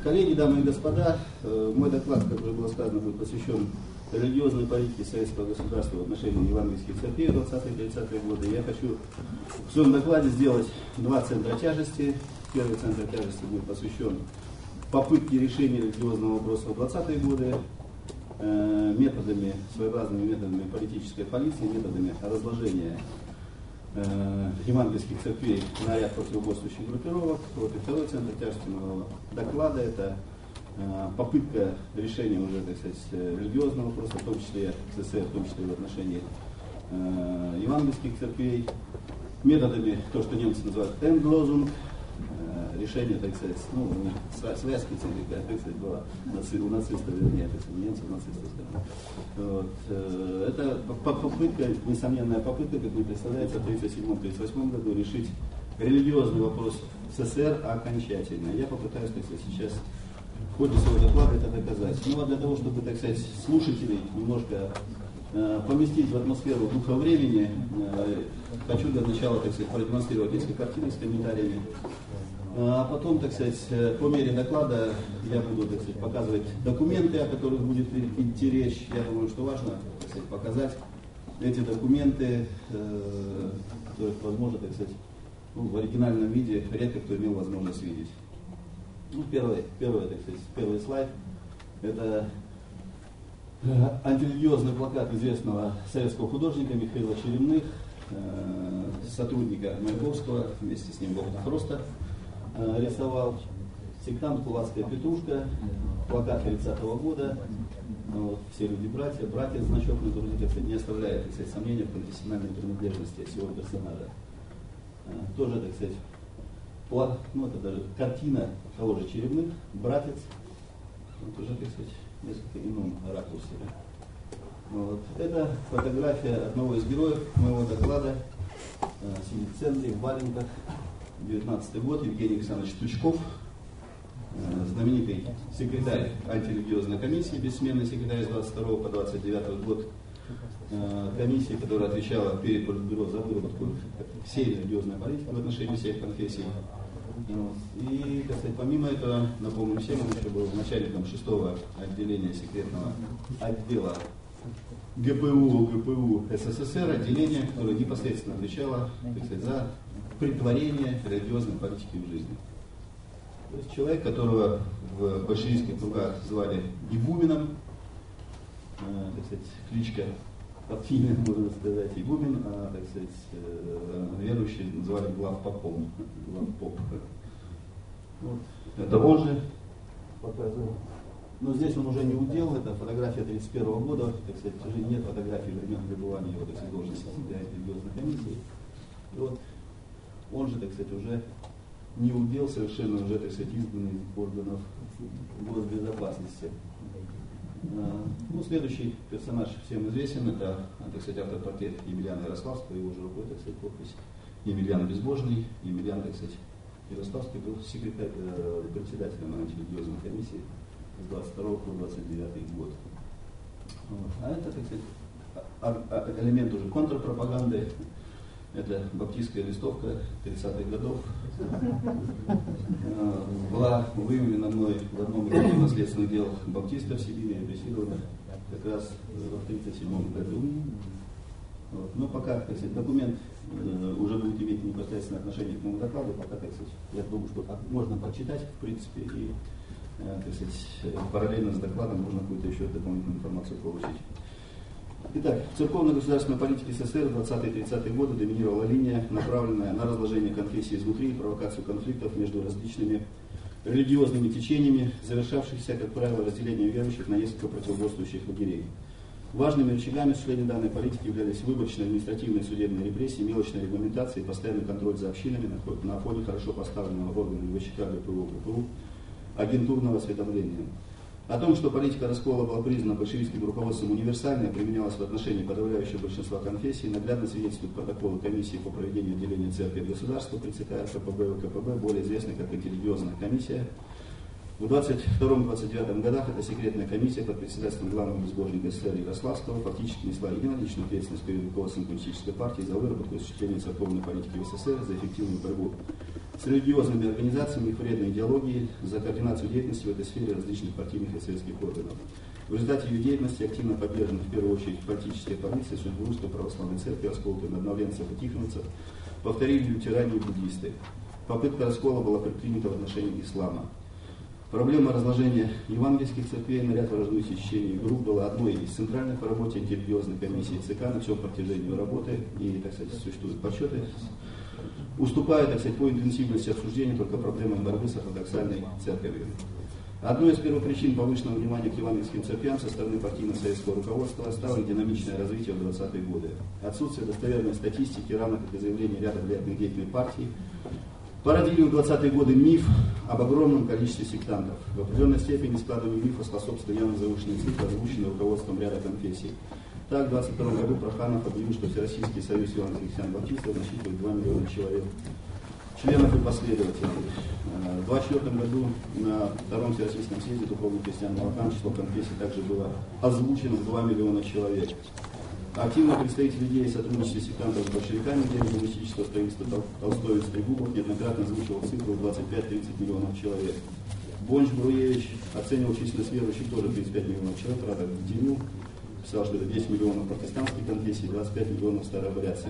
Коллеги, дамы и господа, мой доклад, как уже было сказано, будет посвящен религиозной политике советского государства в отношении евангельских церквей в 20-30-е годы. Я хочу в своем докладе сделать два центра тяжести. Первый центр тяжести будет посвящен попытке решения религиозного вопроса в 20-е годы своеобразными методами политической полиции, методами разложения евангельских церквей на ряд противоборствующих группировок. Вот и второй центр тяжести моего доклада — это попытка решения уже, так сказать, религиозного вопроса, в том числе СССР, в том числе в отношении евангельских церквей, методами, то, что немцы называют «Endlosung», решение, так сказать, связки церкви, так сказать, была у нацистов, вернее, так сказать, немцев, нацистов. Вот. Это попытка, несомненная попытка, как мне представляется, в 1937-1938 году решить религиозный вопрос в СССР окончательно. Я попытаюсь, так сказать, сейчас в ходе своего доклада это доказать. Ну а для того, чтобы, так сказать, слушателей немножко поместить в атмосферу духа времени, хочу для начала, так сказать, продемонстрировать несколько картинок с комментариями. А потом, так сказать, по мере доклада я буду, так сказать, показывать документы, о которых будет идти речь. Я думаю, что важно, так сказать, показать эти документы, которых возможно, так сказать, в оригинальном виде редко кто имел возможность видеть. Первый слайд — это антирелигиозный плакат известного советского художника Михаила Черемных, сотрудника Маяковского, вместе с ним Богдан Хроста рисовал. Сектант «Кулацкая петрушка», плакат 30-го года. Вот, все люди братья, значок на груди, так сказать, не оставляет, так сказать, сомнения в конфессиональной принадлежности всего персонажа. Тоже, так сказать, это даже картина того же Черемных, братец, вот уже, так сказать, в несколько ином ракурсе. Вот. Это фотография одного из героев моего доклада, сидит в центре, в валенках, 19 год, Евгений Александрович Тучков, знаменитый секретарь антирелигиозной комиссии, бессменный секретарь с 22 по 29 год комиссии, которая отвечала перед Политбюро за выработку всей религиозной политики в отношении всех конфессий. И, так сказать, помимо этого, напомню всем, он еще был начальником 6-го отделения секретного отдела ГПУ СССР, отделение, которое непосредственно отвечало, так сказать, за претворение религиозной политики в жизнь. То есть человек, которого в большевистских кругах звали Игуменом, так сказать, кличка партийная, можно сказать, Игумен, а, так сказать, верующие называли главпопом. Главпоп. Вот. Это он же показывал. Но здесь он уже не удел, это фотография 1931 года, так сказать, к сожалению, нет фотографии времен пребывания его, так сказать, должности секретаря религиозной комиссии. И вот он же, так сказать, уже не удел, совершенно уже, так сказать, изгнанный из органов госбезопасности. Следующий персонаж всем известен, это, так сказать, автопортрет Емельяна Ярославского, его же рукой, так сказать, подпись Емельян Безбожный. Емельян, так сказать, Ярославский был председателем антирелигиозной комиссии с 22 по 29 год. А это, так сказать, элемент уже контрпропаганды. Это баптистская листовка 30-х годов. Была выявлена мной в одном из наследственных дел баптистов в Сибири, репрессирована как раз в 1937 году. Вот. Но пока, так сказать, документ уже будет иметь непосредственное отношение к моему докладу, пока, так сказать, я думаю, что можно прочитать, в принципе, и, так сказать, параллельно с докладом можно какую-то еще дополнительную информацию получить. Итак, в церковно-государственной политике СССР в 20-30-е годы доминировала линия, направленная на разложение конфессии изнутри и провокацию конфликтов между различными религиозными течениями, завершавшихся, как правило, разделением верующих на несколько противоборствующих лагерей. Важными рычагами осуществления данной политики являлись выборочные административные и судебные репрессии, мелочная регламентация и постоянный контроль за общинами на фоне хорошо поставленного органами ВЧК, ГПУ, агентурного осведомления. О том, что политика раскола была признана большевистским руководством универсальной, применялась в отношении подавляющего большинства конфессий, наглядно свидетельствуют протоколы комиссии по проведению отделения церкви от государства при ЦК РКПБ и ВКПБ, более известной как антирелигиозная комиссия, В 22-29 годах эта секретная комиссия под председательством главного безбожника СССР Ярославского фактически несла единоличную ответственность перед руководством коммунистической партии за выработку и осуществление церковной политики в СССР, за эффективную борьбу с религиозными организациями, их вредной идеологией, за координацию деятельности в этой сфере различных партийных и советских органов. В результате ее деятельности активно поддержана в первую очередь политическая полиция, судьбу Русской Православной Церкви, расколотые на обновленцев и тихоновцев, повторили лютеране и буддисты. Попытка раскола была предпринята в отношении ислама. Проблема разложения евангельских церквей на ряд враждующих течений групп была одной из центральных по работе антирелигиозной комиссии ЦК на всем протяжении работы, и, так сказать, существуют подсчеты, уступая, так сказать, по интенсивности обсуждения только проблемам борьбы с ортодоксальной церковью. Одной из первопричин повышенного внимания к евангельским церквям со стороны партийно-советского руководства стало динамичное развитие в 20-е годы. Отсутствие достоверной статистики, равно как и заявления ряда влиятельных деятелей партии, породили в 20-е годы миф об огромном количестве сектантов. В определенной степени складыванию мифа способствовали явно завышенные цифры, озвученные руководством ряда конфессий. Так, в 22 году Проханов объявил, что Всероссийский союз евангельских христиан-баптистов насчитывает 2 миллиона человек, членов и последователей. В 24 году на Втором Всероссийском съезде духовных христиан Молокан число конфессий также было озвучено в 2 миллиона человек. Активные представители идеи сотрудничества сектантов с большевиками, где коммунистического строительства Толстовец Трегубов неоднократно озвучивал цифру в 25-30 миллионов человек. Бонч Бруевич оценивал численность верующих тоже 35 миллионов человек, правда, в Деню писал, что это 10 миллионов протестантских конфессий, 25 миллионов старообрядцев.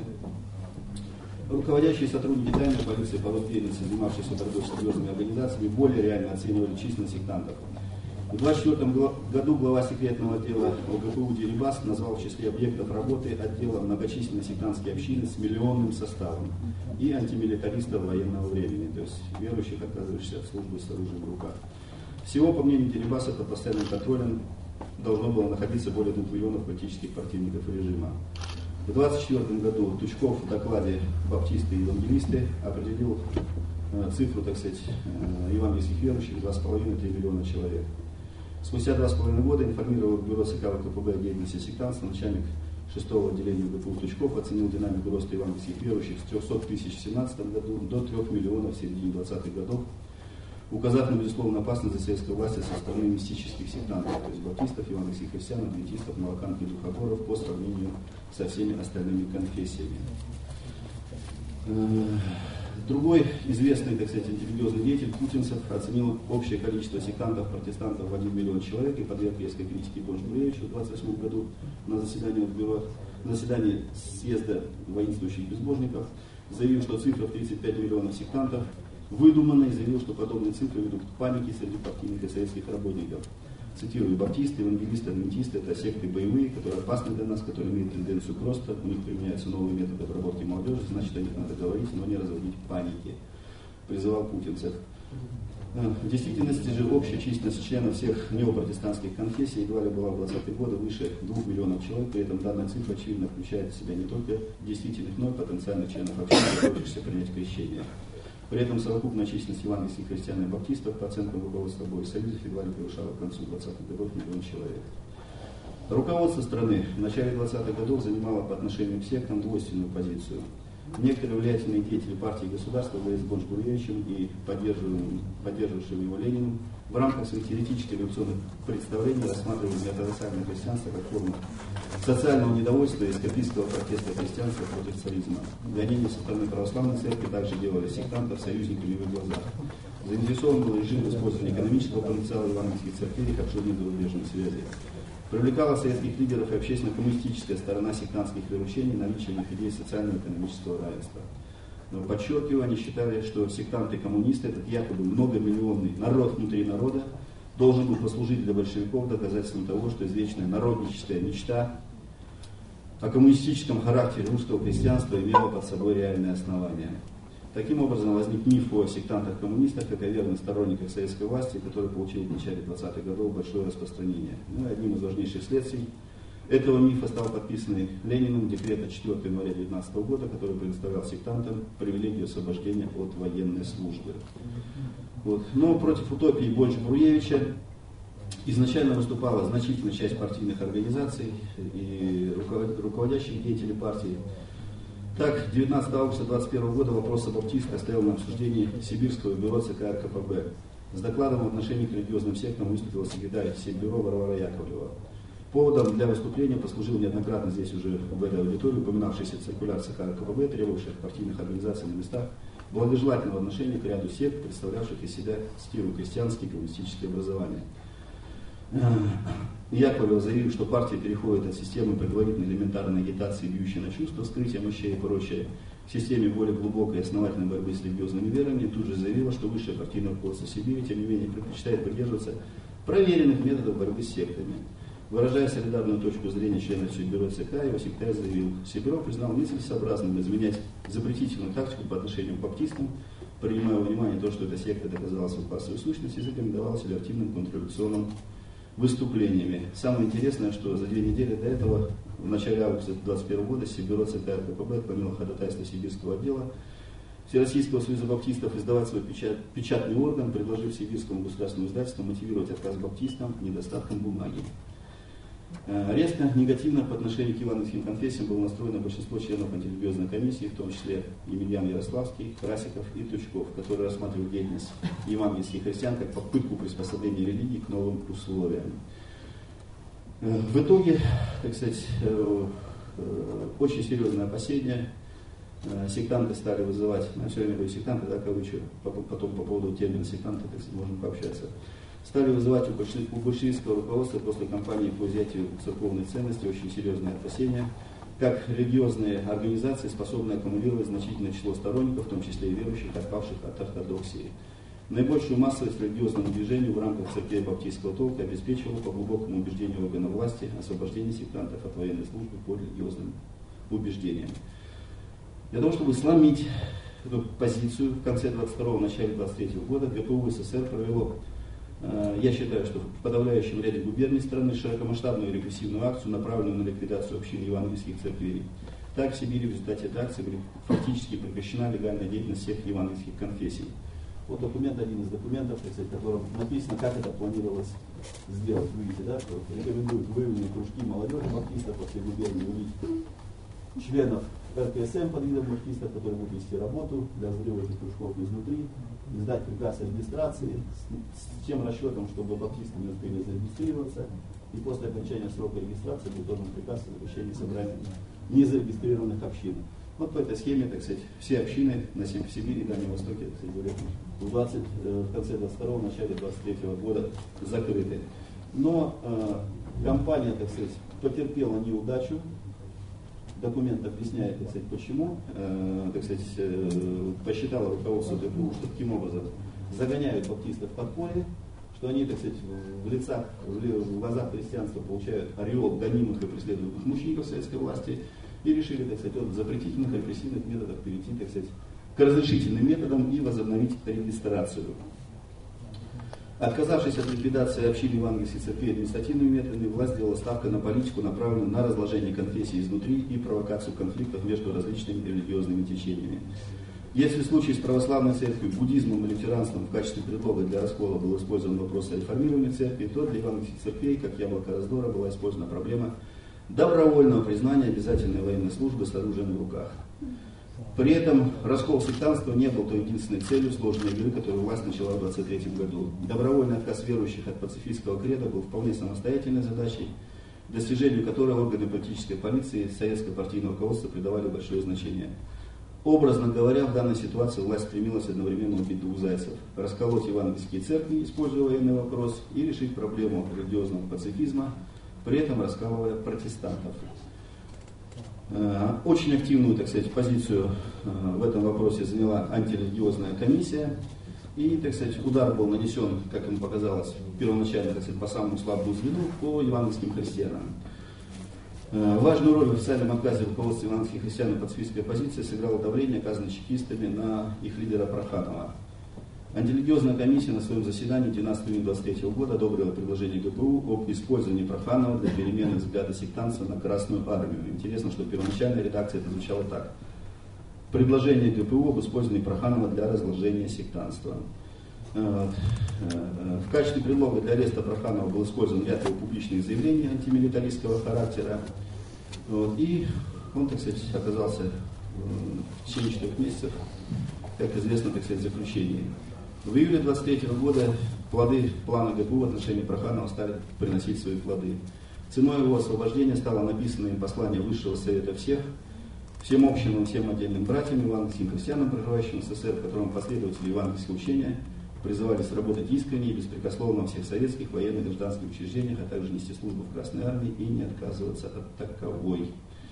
Руководящие сотрудники тайной полиции по роду деятельности, занимавшиеся борьбой с религиозными организациями, более реально оценивали численность сектантов. В 1924 году глава секретного отдела ОГПУ Дерибас назвал в числе объектов работы отдела многочисленные сектантские общины с миллионным составом и антимилитаристов военного времени, то есть верующих, отказывающихся от службы с оружием в руках. Всего, по мнению Дерибаса, под постоянным контролем должно было находиться более 2 миллионов политических противников режима. В 1924 году Тучков в докладе «Баптисты и евангелисты» определил цифру, так сказать, евангельских верующих 2,5-3 миллиона человек. Спустя 2,5 года информировал бюро ЦК ВКПБ о деятельности сектантства, начальник 6-го отделения ГПУ Тучков оценил динамику роста евангельских верующих с 300 тысяч в 2017 году до 3 миллионов в середине 20-х годов, указав на безусловную опасность за советской власти со стороны мистических сектантов, то есть баптистов, евангельских христиан, адвентистов, молокан и духоборов по сравнению со всеми остальными конфессиями. Другой известный, так сказать, антирелигиозный деятель Путинцев оценил общее количество сектантов, протестантов в 1 миллион человек и подверг резкой критике Бонч Бруевичу в 1928 году на заседании съезда воинствующих безбожников, заявил, что цифра в 35 миллионов сектантов выдумана, и заявил, что подобные цифры ведут к панике среди партийных и советских работников. Цитирую: баптисты, евангелисты, адвентисты — это секты боевые, которые опасны для нас, которые имеют тенденцию к росту, у них применяются новые методы обработки молодежи, значит, о них надо говорить, но не разводить паники, призывал Путинцев. В действительности же общая численность членов всех неопротестантских конфессий едва ли была в 20-е годы выше 2 миллионов человек, при этом данная цифра очевидно включает в себя не только действительных, но и потенциальных членов общины, готовящихся принять крещение. При этом совокупная численность евангельских христиан и баптистов, по оценкам руководства обоих союзов, едва ли превышала к концу 20-х годов 1 миллион человек. Руководство страны в начале 20-х годов занимало по отношению к сектам двойственную позицию. Некоторые влиятельные деятели партии и государства, во главе с Бонч Бруевичем и поддерживавшим его Лениным, в рамках своих теоретических революционных представлений рассматривали ортодоксальное христианство как форму социального недовольства и эскапистского протеста христианства против царизма. Гонения со стороны православной церкви также делали сектантов союзниками в их глазах. Заинтересован был режим в использовании экономического потенциала евангельских церквей как ширины зарубежной связи. Привлекала советских лидеров и общественно-коммунистическая сторона сектантских вероучений наличием их идей социального и экономического равенства. Но, подчеркиваю, они считали, что сектанты и коммунисты, этот якобы многомиллионный народ внутри народа, должен был послужить для большевиков доказательством того, что извечная народническая мечта о коммунистическом характере русского христианства имела под собой реальное основание. Таким образом, возник миф о сектантах-коммунистах, как о верных сторонниках советской власти, который получил в начале 20-х годов большое распространение. Ну, одним из важнейших следствий этого мифа стал подписанный Лениным декрет от 4 января 1919 года, который предоставлял сектантам привилегию освобождения от военной службы. Вот. Но против утопии Бонч Бруевича изначально выступала значительная часть партийных организаций и руководящих деятелей партии. Так, 19 августа 1921 года вопрос о баптистах стоял на обсуждении Сибирского бюро ЦК РКПБ. С докладом в отношении к религиозным сектам выступила секретарь Сельбюро Варвара Яковлева. Поводом для выступления послужил неоднократно здесь уже в этой аудитории упоминавшийся циркуляр ЦК КПБ, требовавший от партийных организаций на местах благожелательного отношения к ряду сект, представлявших из себя христианские коммунистические образования. Яковлев заявил, что партия переходит от системы предварительной элементарной агитации, бьющей на чувства, скрытия мощей и прочее, к системе более глубокой и основательной борьбы с религиозными верами, тут же заявила, что высшее партийное руководство Сибири, тем не менее, предпочитает придерживаться проверенных методов борьбы с сектами. Выражая солидарную точку зрения членов Сельбюро ЦК, его секретарь заявил, Сельбюро признал нецелесообразным изменять запретительную тактику по отношению к баптистам, принимая во внимание то, что эта секта доказала свою классовую сущность и зарекомендовала себя активным контрреволюционным выступлениями. Самое интересное, что за 2 недели до этого, в начале августа 2021 года, Сельбюро ЦК РКПБ отклонило ходатайство Сибирского отдела Всероссийского союза баптистов издавать свой печатный орган, предложив Сибирскому государственному издательству мотивировать отказ баптистам недостатком бумаги. Резко негативно по отношению к евангельским конфессиям было настроено большинство членов антирелигиозной комиссии, в том числе Емельян Ярославский, Красиков и Тучков, которые рассматривают деятельность евангельских христиан как попытку приспособления религии к новым условиям. В итоге, так сказать, очень серьезное опасение. Сектанты стали вызывать, я все время говорю сектанты, да, кавычу, потом по поводу термина сектанты, так сказать, можем пообщаться. Стали вызывать у большевистского руководства после кампании по изъятию церковной ценности очень серьезные опасения, как религиозные организации способны аккумулировать значительное число сторонников, в том числе и верующих, отпавших от ортодоксии. Наибольшую массовость религиозному движению в рамках церкви баптистского толка обеспечивало по глубокому убеждению органов власти освобождение сектантов от военной службы по религиозным убеждениям. Для того, чтобы сломить эту позицию, в конце 22-го, начале 23-го года ГПУ СССР провело, я считаю, что в подавляющем ряде губерний страны широкомасштабную репрессивную акцию, направленную на ликвидацию общин евангельских церквей. Так в Сибири в результате этой акции фактически прекращена легальная деятельность всех евангельских конфессий. Вот документ, один из документов, в котором написано, как это планировалось сделать. Вы видите, да, что рекомендуют выявленные кружки молодежи баптистов по всей губернии увидеть членов РКСМ под видом баптистов, которые будут вести работу для взрыва этих кружков изнутри, издать приказ о регистрации с тем расчетом, чтобы баптисты не успели зарегистрироваться, и после окончания срока регистрации будет отдан приказ о запрещении собрания незарегистрированных общин. Вот по этой схеме, так сказать, все общины в Сибири и Дальнем Востоке, так сказать, в конце 22-го, начале 23-го года закрыты. Но компания, так сказать, потерпела неудачу. Документ объясняет, так сказать, почему. Так сказать, посчитало руководство ГПУ, что таким образом загоняют баптистов в подполье, что они, так сказать, в глазах христианства получают ореол гонимых и преследуемых мучеников советской власти, и решили, так сказать, от запретительных репрессивных методов перейти, так сказать, к разрешительным методам и возобновить регистрацию. Отказавшись от ликвидации общин евангельских церквей административными методами, власть сделала ставку на политику, направленную на разложение конфессий изнутри и провокацию конфликтов между различными религиозными течениями. Если в случае с православной церковью, буддизмом и лютеранством в качестве предлога для раскола был использован вопрос о реформировании церкви, то для евангельских церквей, как яблоко раздора, была использована проблема добровольного признания обязательной военной службы с оружием в руках. При этом раскол сектантства не был той единственной целью сложной игры, которую власть начала в 1923 году. Добровольный отказ верующих от пацифистского креда был вполне самостоятельной задачей, достижению которой органы политической полиции и советское партийное руководство придавали большое значение. Образно говоря, в данной ситуации власть стремилась одновременно убить двух зайцев: расколоть евангельские церкви, используя военный вопрос, и решить проблему религиозного пацифизма, при этом раскалывая протестантов. Очень активную, так сказать, позицию в этом вопросе заняла антирелигиозная комиссия. И, так сказать, удар был нанесен, как им показалось, первоначально, так сказать, по самому слабому звену, по евангельским христианам. Важную роль в официальном отказе руководства евангельских христиан и пацифистской оппозиции сыграло давление, оказанное чекистами на их лидера Проханова. Антирелигиозная комиссия на своем заседании 12 июня 1923 года одобрила предложение ГПУ об использовании Проханова для перемены взгляда сектантства на Красную Армию. Интересно, что первоначальная редакция это звучала так: предложение ГПУ об использовании Проханова для разложения сектантства. В качестве предлога для ареста Проханова был использован ряд его публичных заявлений антимилитаристского характера. И он, так сказать, оказался в течение 4 месяцев, как известно, так сказать, в заключении. В июле 23 года плоды плана ГПУ в отношении Проханова стали приносить свои плоды. Ценой его освобождения стало написанное им послание Высшего Совета всем общим и всем отдельным братьям, евангельским христианам, проживающим в СССР, в котором последователи евангельского учения призывались работать искренне и беспрекословно во всех советских, военных, гражданских учреждениях, а также нести службу в Красной Армии и не отказываться от таковой.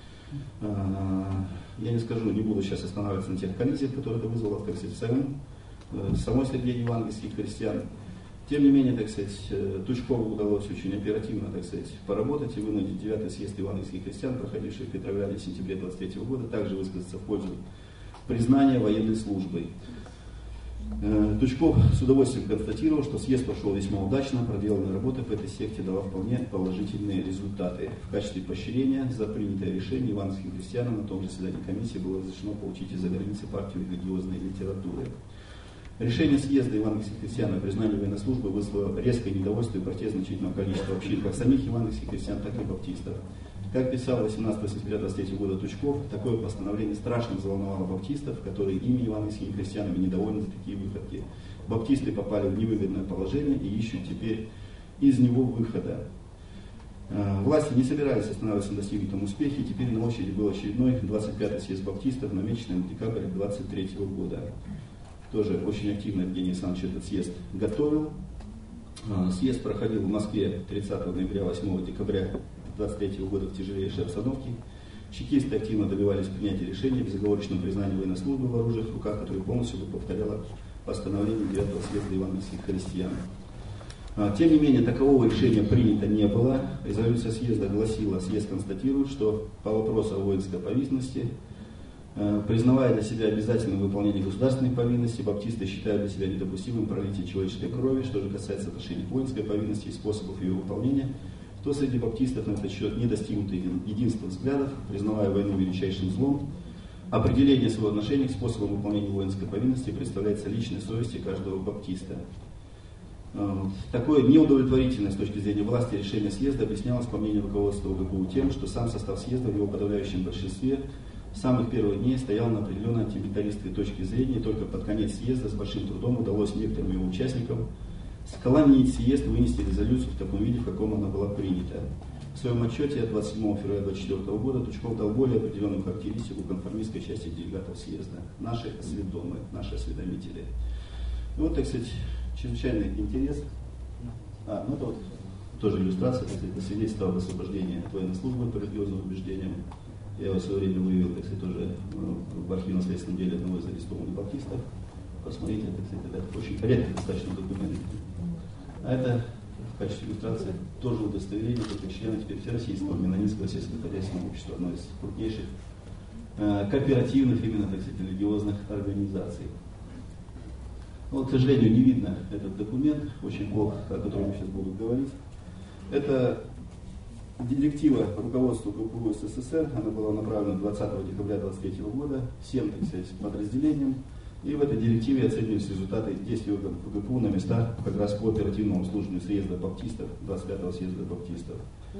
Я не скажу, не буду сейчас останавливаться на тех коллизиях, которые это вызвало, так сказать, в самой среде евангельских христиан. Тем не менее, так сказать, Тучкову удалось очень оперативно, так сказать, поработать и вынудить 9-й съезд евангельских христиан, проходивший в Петрограде в сентябре 23 года, также высказаться в пользу признания военной службой. Тучков с удовольствием констатировал, что съезд прошел весьма удачно, проделанная работа по этой секте дала вполне положительные результаты. В качестве поощрения за принятое решение евангельским христианам на том же заседании комиссии было разрешено получить из-за границы партию религиозной литературы. Решение съезда евангельских христиан о признании военной службы вызвало резкое недовольство и протест значительного количества общин, как самих евангельских христиан, так и баптистов. Как писал 18 сентября 23 года Тучков, такое постановление страшно взволновало баптистов, которые ими, евангельскими христианами, недовольны за такие выходки. Баптисты попали в невыгодное положение и ищут теперь из него выхода. Власти не собирались останавливаться на достигнутом успехе, и теперь на очереди был очередной 25-й съезд баптистов, намеченный на декабрь 23 года. Тоже очень активно Евгений Александрович этот съезд готовил. Съезд проходил в Москве 30 ноября, 8 декабря 23 года в тяжелейшей обстановке. Чекисты активно добивались принятия решения о безоговорочном признании военной службы в оружиях в руках, которое полностью повторяло постановление 9-го съезда евангельских христиан. Тем не менее, такового решения принято не было. Резолюция съезда гласила: съезд констатирует, что по вопросу о воинской повинности, признавая для себя обязательным выполнение государственной повинности, баптисты считают для себя недопустимым пролитие человеческой крови. Что же касается отношений к воинской повинности и способов ее выполнения, то среди баптистов на этот счет не достигнуто единства взглядов, признавая войну величайшим злом. Определение своего отношения к способам выполнения воинской повинности представляется личной совестью каждого баптиста. Такое неудовлетворительное с точки зрения власти решение съезда объяснялось, по мнению руководства ГПУ, тем, что сам состав съезда в его подавляющем большинстве с самых первых дней стоял на определенной антимилитаристской точке зрения, и только под конец съезда с большим трудом удалось некоторым его участникам склонить съезд вынести резолюцию в таком виде, в каком она была принята. В своем отчете от 27 февраля 2024 года Тучков дал более определенную характеристику конформистской части делегатов съезда. Наши осведомы, наши осведомители. И вот, так сказать, чрезвычайный интерес. Это вот тоже иллюстрация, так сказать, свидетельство об освобождении от военной службы по религиозным убеждениям. Я его в свое время выявил, так сказать, тоже в архивно-следственном деле одного из арестованных баптистов. Посмотрите, так сказать, это очень редкий достаточно документ. А это в качестве иллюстрации тоже удостоверение как члена теперь Всероссийского Меннонитского сельскохозяйственного общества, одно из крупнейших кооперативных, именно, так сказать, религиозных организаций. Но, к сожалению, не видно этот документ, очень плохо, о котором я сейчас буду говорить. Это директива руководства ГПУ СССР, она была направлена 20 декабря 2023 года всем, так сказать, подразделениям. И в этой директиве оцениваются результаты действий ГПУ на местах как раз по оперативному обслуживанию съезда баптистов, 25-го съезда баптистов.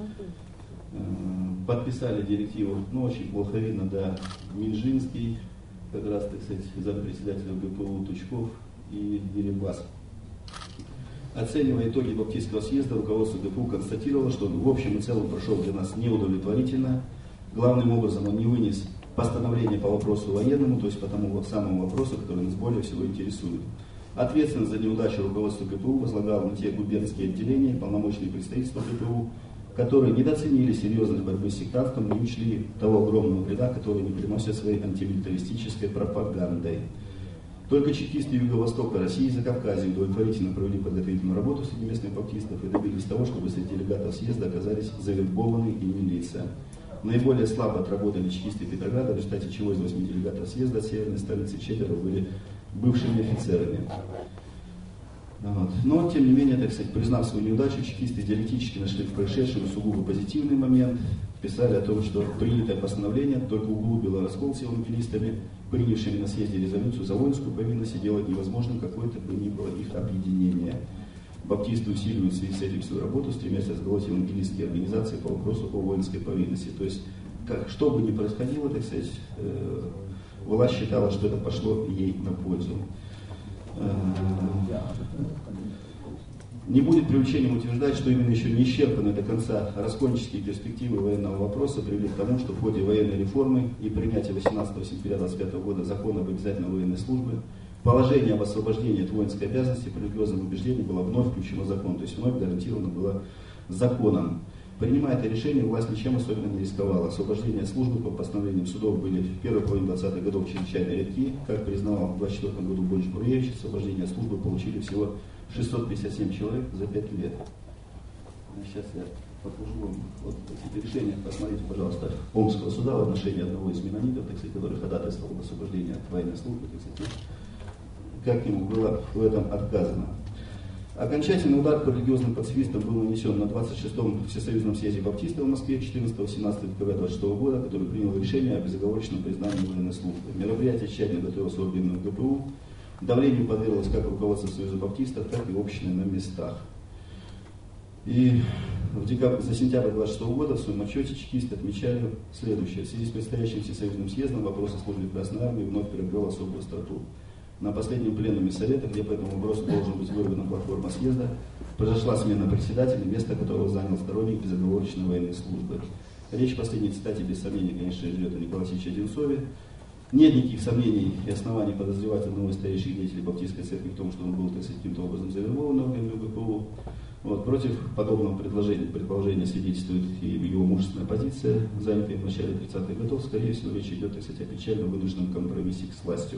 Подписали директиву, очень плохо видно, да, Минжинский, как раз, так сказать, зампредседателя ГПУ Тучков и Дерибас. Оценивая итоги баптистского съезда, руководство ГПУ констатировало, что он в общем и целом прошел для нас неудовлетворительно. Главным образом он не вынес постановление по вопросу военному, то есть по тому самому вопросу, который нас более всего интересует. Ответственность за неудачу руководства ГПУ возлагало на те губернские отделения, полномочные представительства ГПУ, которые недооценили серьезность борьбы с сектантством и не учли того огромного вреда, который они приносят своей антимилитаристической пропагандой. Только чекисты Юго-Востока России и Закавказья удовлетворительно провели подготовительную работу среди местных баптистов и добились того, чтобы среди делегатов съезда оказались завербованные ими лица. Наиболее слабо отработали чекисты Петрограда, в результате чего из 8 делегатов съезда от северной столицы 4 были бывшими офицерами. Но, тем не менее, так сказать, признав свою неудачу, чекисты диалектически нашли в происшедшем сугубо позитивный момент, писали о том, что принятое постановление только углубило раскол с евангелистами, принявшими на съезде резолюцию за воинскую повинность, и делать невозможным какое-то бы ни было их объединение. Баптисты усиливают в связи с этим свою работу, стремясь разголосить евангелистские организации по вопросу о воинской повинности. То есть, что бы ни происходило, так сказать, власть считала, что это пошло ей на пользу. Не будет преувеличением утверждать, что именно еще не исчерпаны до конца раскольнические перспективы военного вопроса привели к тому, что в ходе военной реформы и принятия 18 сентября 1925 года закона об обязательной военной службе положение об освобождении от воинской обязанности по религиозным убеждениям было вновь включено в закон, то есть вновь гарантировано было законом. Принимая это решение, власть ничем особенно не рисковала. Освобождение от службы по постановлениям судов были в первой половине 20-х годов чрезвычайно редки. Как признавал в 1924 году Борис Буруевич, освобождение от службы получили всего 657 человек за 5 лет. Сейчас я покажу вам вот эти решения. Посмотрите, пожалуйста, Омского суда в отношении одного из менонитов, так сказать, который ходатайствовал об освобождении от военной службы, так сказать, как ему было в этом отказано. Окончательный удар по религиозным пацифистам был нанесен на 26-м Всесоюзном съезде баптистов в Москве 14-17 декабря 26 года, который принял решение о безоговорочном признании военной службы. Мероприятие тщательно готовилось органами ГПУ. Давлению подверглось как руководство Союза баптистов, так и общины на местах. И за сентябрь 26 года в своем отчете чекисты отмечали следующее. В связи с предстоящим Всесоюзным съездом вопрос о службе в Красной Армии вновь приобрел особую остроту. На последнем пленуме Совета, где по этому вопросу должен быть выработана платформа съезда, произошла смена председателя, место которого занял сторонник безоговорочной военной службы. Речь в последней цитате, без сомнений, конечно, идет о Николае Васильевиче Одинцове. Нет никаких сомнений и оснований подозревать одного из старейших деятелей Баптистской церкви в том, что он был, так сказать, каким-то образом завербован органами ГПУ. Вот, против подобного предположения свидетельствует и его мужественная позиция, занятая в начале 30-х годов. Скорее всего, речь идет, так сказать, о печально вынужденном компромиссе с властью.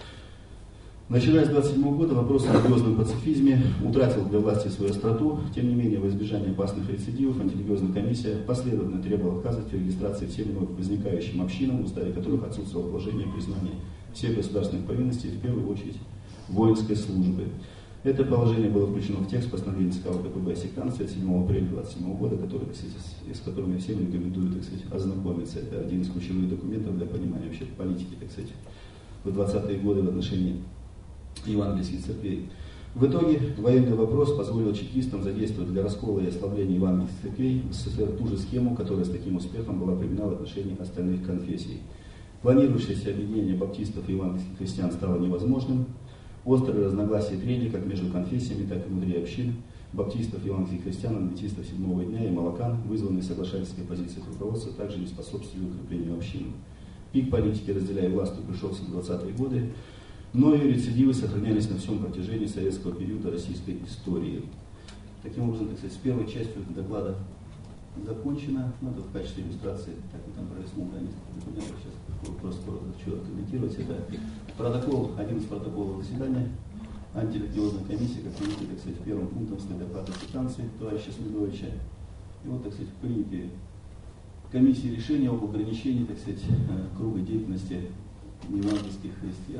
Начиная с 1927 года вопрос о религиозном пацифизме утратил для власти свою остроту. Тем не менее, во избежание опасных рецидивов, антирелигиозная комиссия последовательно требовала отказывать в регистрации всем вновь возникающим общинам, в уставе которых отсутствовало положение признания всех государственных повинностей, в первую очередь воинской службы. Это положение было включено в текст постановления ЦК ВКПБ о сектантстве от 7 апреля 1927 года, с которым я всем рекомендую, так сказать, ознакомиться. Это один из ключевых документов для понимания вообще политики, так сказать, в 20-е годы в отношении евангельских церквей. В итоге военный вопрос позволил чекистам задействовать для раскола и ослабления евангельских церквей в СССР ту же схему, которая с таким успехом была применена в отношении остальных конфессий. Планирующееся объединение баптистов и евангельских христиан стало невозможным. Острые разногласия и трения как между конфессиями, так и внутри общин баптистов, евангельских христиан, адвентистов седьмого дня и молокан, вызванные соглашательской позицией руководства, также не способствовали укреплению общин. Пик политики «разделяя власть» пришелся в 20-е годы, но и рецидивы сохранялись на всем протяжении советского периода российской истории. Таким образом, так сказать, с первой частью доклада закончено. Ну, это в качестве иллюстрации, как мы там пролистнули несколько документов, сейчас просто коротко хочу откомментировать. Это протокол, один из протоколов заседания антирелигиозной комиссии, как видите, так сказать, первым пунктом стоит доклад о квитанции товарища Смедовича. И вот, так сказать, принятые комиссии решения об ограничении, так сказать, круга деятельности евангельских христиан.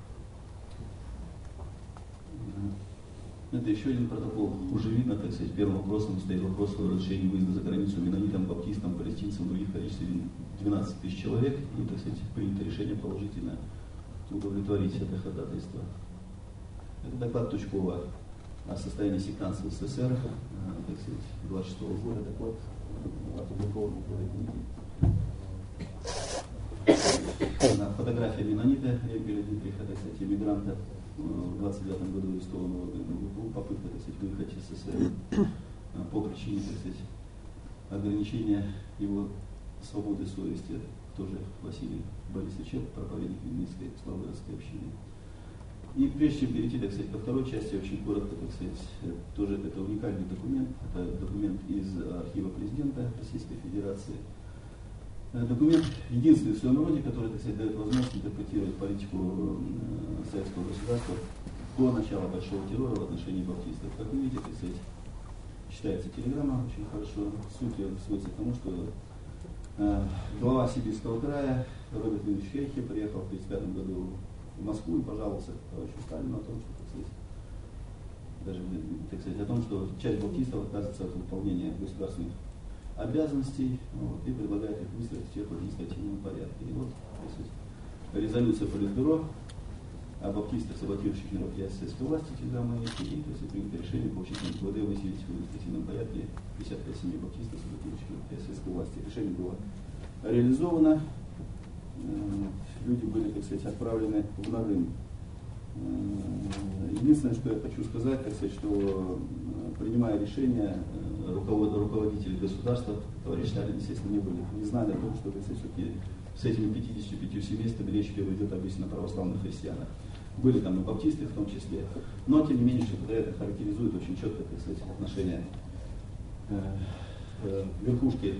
Это еще один протокол. Уже видно, так сказать, первым вопросом стоит вопрос о разрешении выезда за границу менонитам, баптистам, палестинцам, других в количестве 12 тысяч человек. И, так сказать, принято решение положительно удовлетворить это ходатайство. Это доклад Тучкова о состоянии сектантства в СССР, так сказать, 26 года. Доклад опубликован в этой фотография менонита Эггеля Дитриха, так сказать, иммигранта, в 29 году арестованного попытка, так сказать, выехать из СССР по причине, так сказать, ограничения его свободы совести. Тоже Василий Борисович, проповедник Винницкой славянской общины. И прежде чем перейти, так сказать, ко второй части, очень коротко, так сказать, тоже это уникальный документ. Это документ из архива президента Российской Федерации. Документ единственный в своем роде, который, так сказать, дает возможность интерпретировать политику советского государства до начала большого террора в отношении баптистов. Как вы видите, так сказать, читается телеграмма очень хорошо. Суть ее сводится к тому, что глава Сибирского края Роберт Ильич Хейхе приехал в 1935 году в Москву и пожаловался товарищу Сталину о том, что, так сказать, даже, так сказать, о том, что часть баптистов отказывается от выполнения государственных обязанностей, вот, и предлагает их выстроить всех в административном порядке. И вот, так сказать, резолюция Политбюро о баптистах, саботирующих мероприятия советской власти, телеграмма и, то есть, принято решение получить НКВД выселить в административном порядке 55 семей баптистов, саботирующих мероприятия советской власти. Решение было реализовано, люди были, так сказать, отправлены в Нарым. Единственное, что я хочу сказать, так сказать, что принимая решения, руководители государства, товарищ Сталин, естественно, не знали о том, что, так сказать, все-таки с этими 55 семействами речь идет обычно о православных христианах. Были там и баптисты в том числе, но тем не менее, что это характеризует очень четко, так сказать, отношение верхушки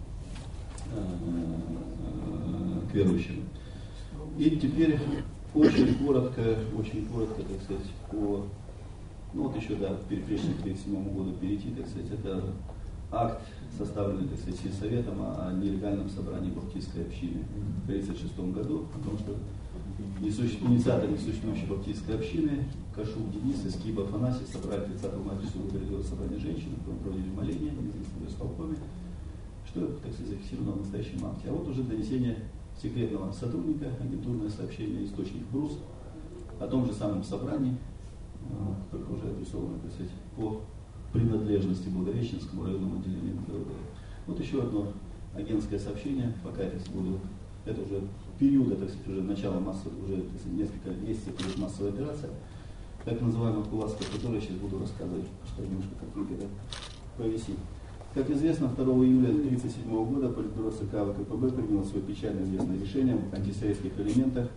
к верующим. И теперь очень коротко, так сказать, по, ну вот еще, да, прежде чем к 1937 году перейти, так сказать, это акт, составленный, так сказать, сельсоветом о нелегальном собрании баптистской общины в 1936 году, потому что инициаторы несуществующей баптистской общины Кашук Денис и Скиба Афанасий собрали 30 мая религиозного собрания женщин, проводили моление в исполкоме, что, так сказать, зафиксировано в настоящем акте. А вот уже донесение секретного сотрудника, агентурное сообщение, источник БРУС о том же самом собрании, только уже адресовано, так сказать, по принадлежности Благовещенскому районному отделению НКВД. Вот еще одно агентское сообщение, пока я, так сказать, буду, это уже периода, так сказать, уже начала массовой, уже, так сказать, несколько месяцев идет массовая операция, так называемая Кулацкая, о которой я сейчас буду рассказывать, что немножко картинка, да, повисит. Как известно, 2 июля 1937 года Политбюро ЦК ВКПБ приняло свое печально известное решение об антисоветских элементах,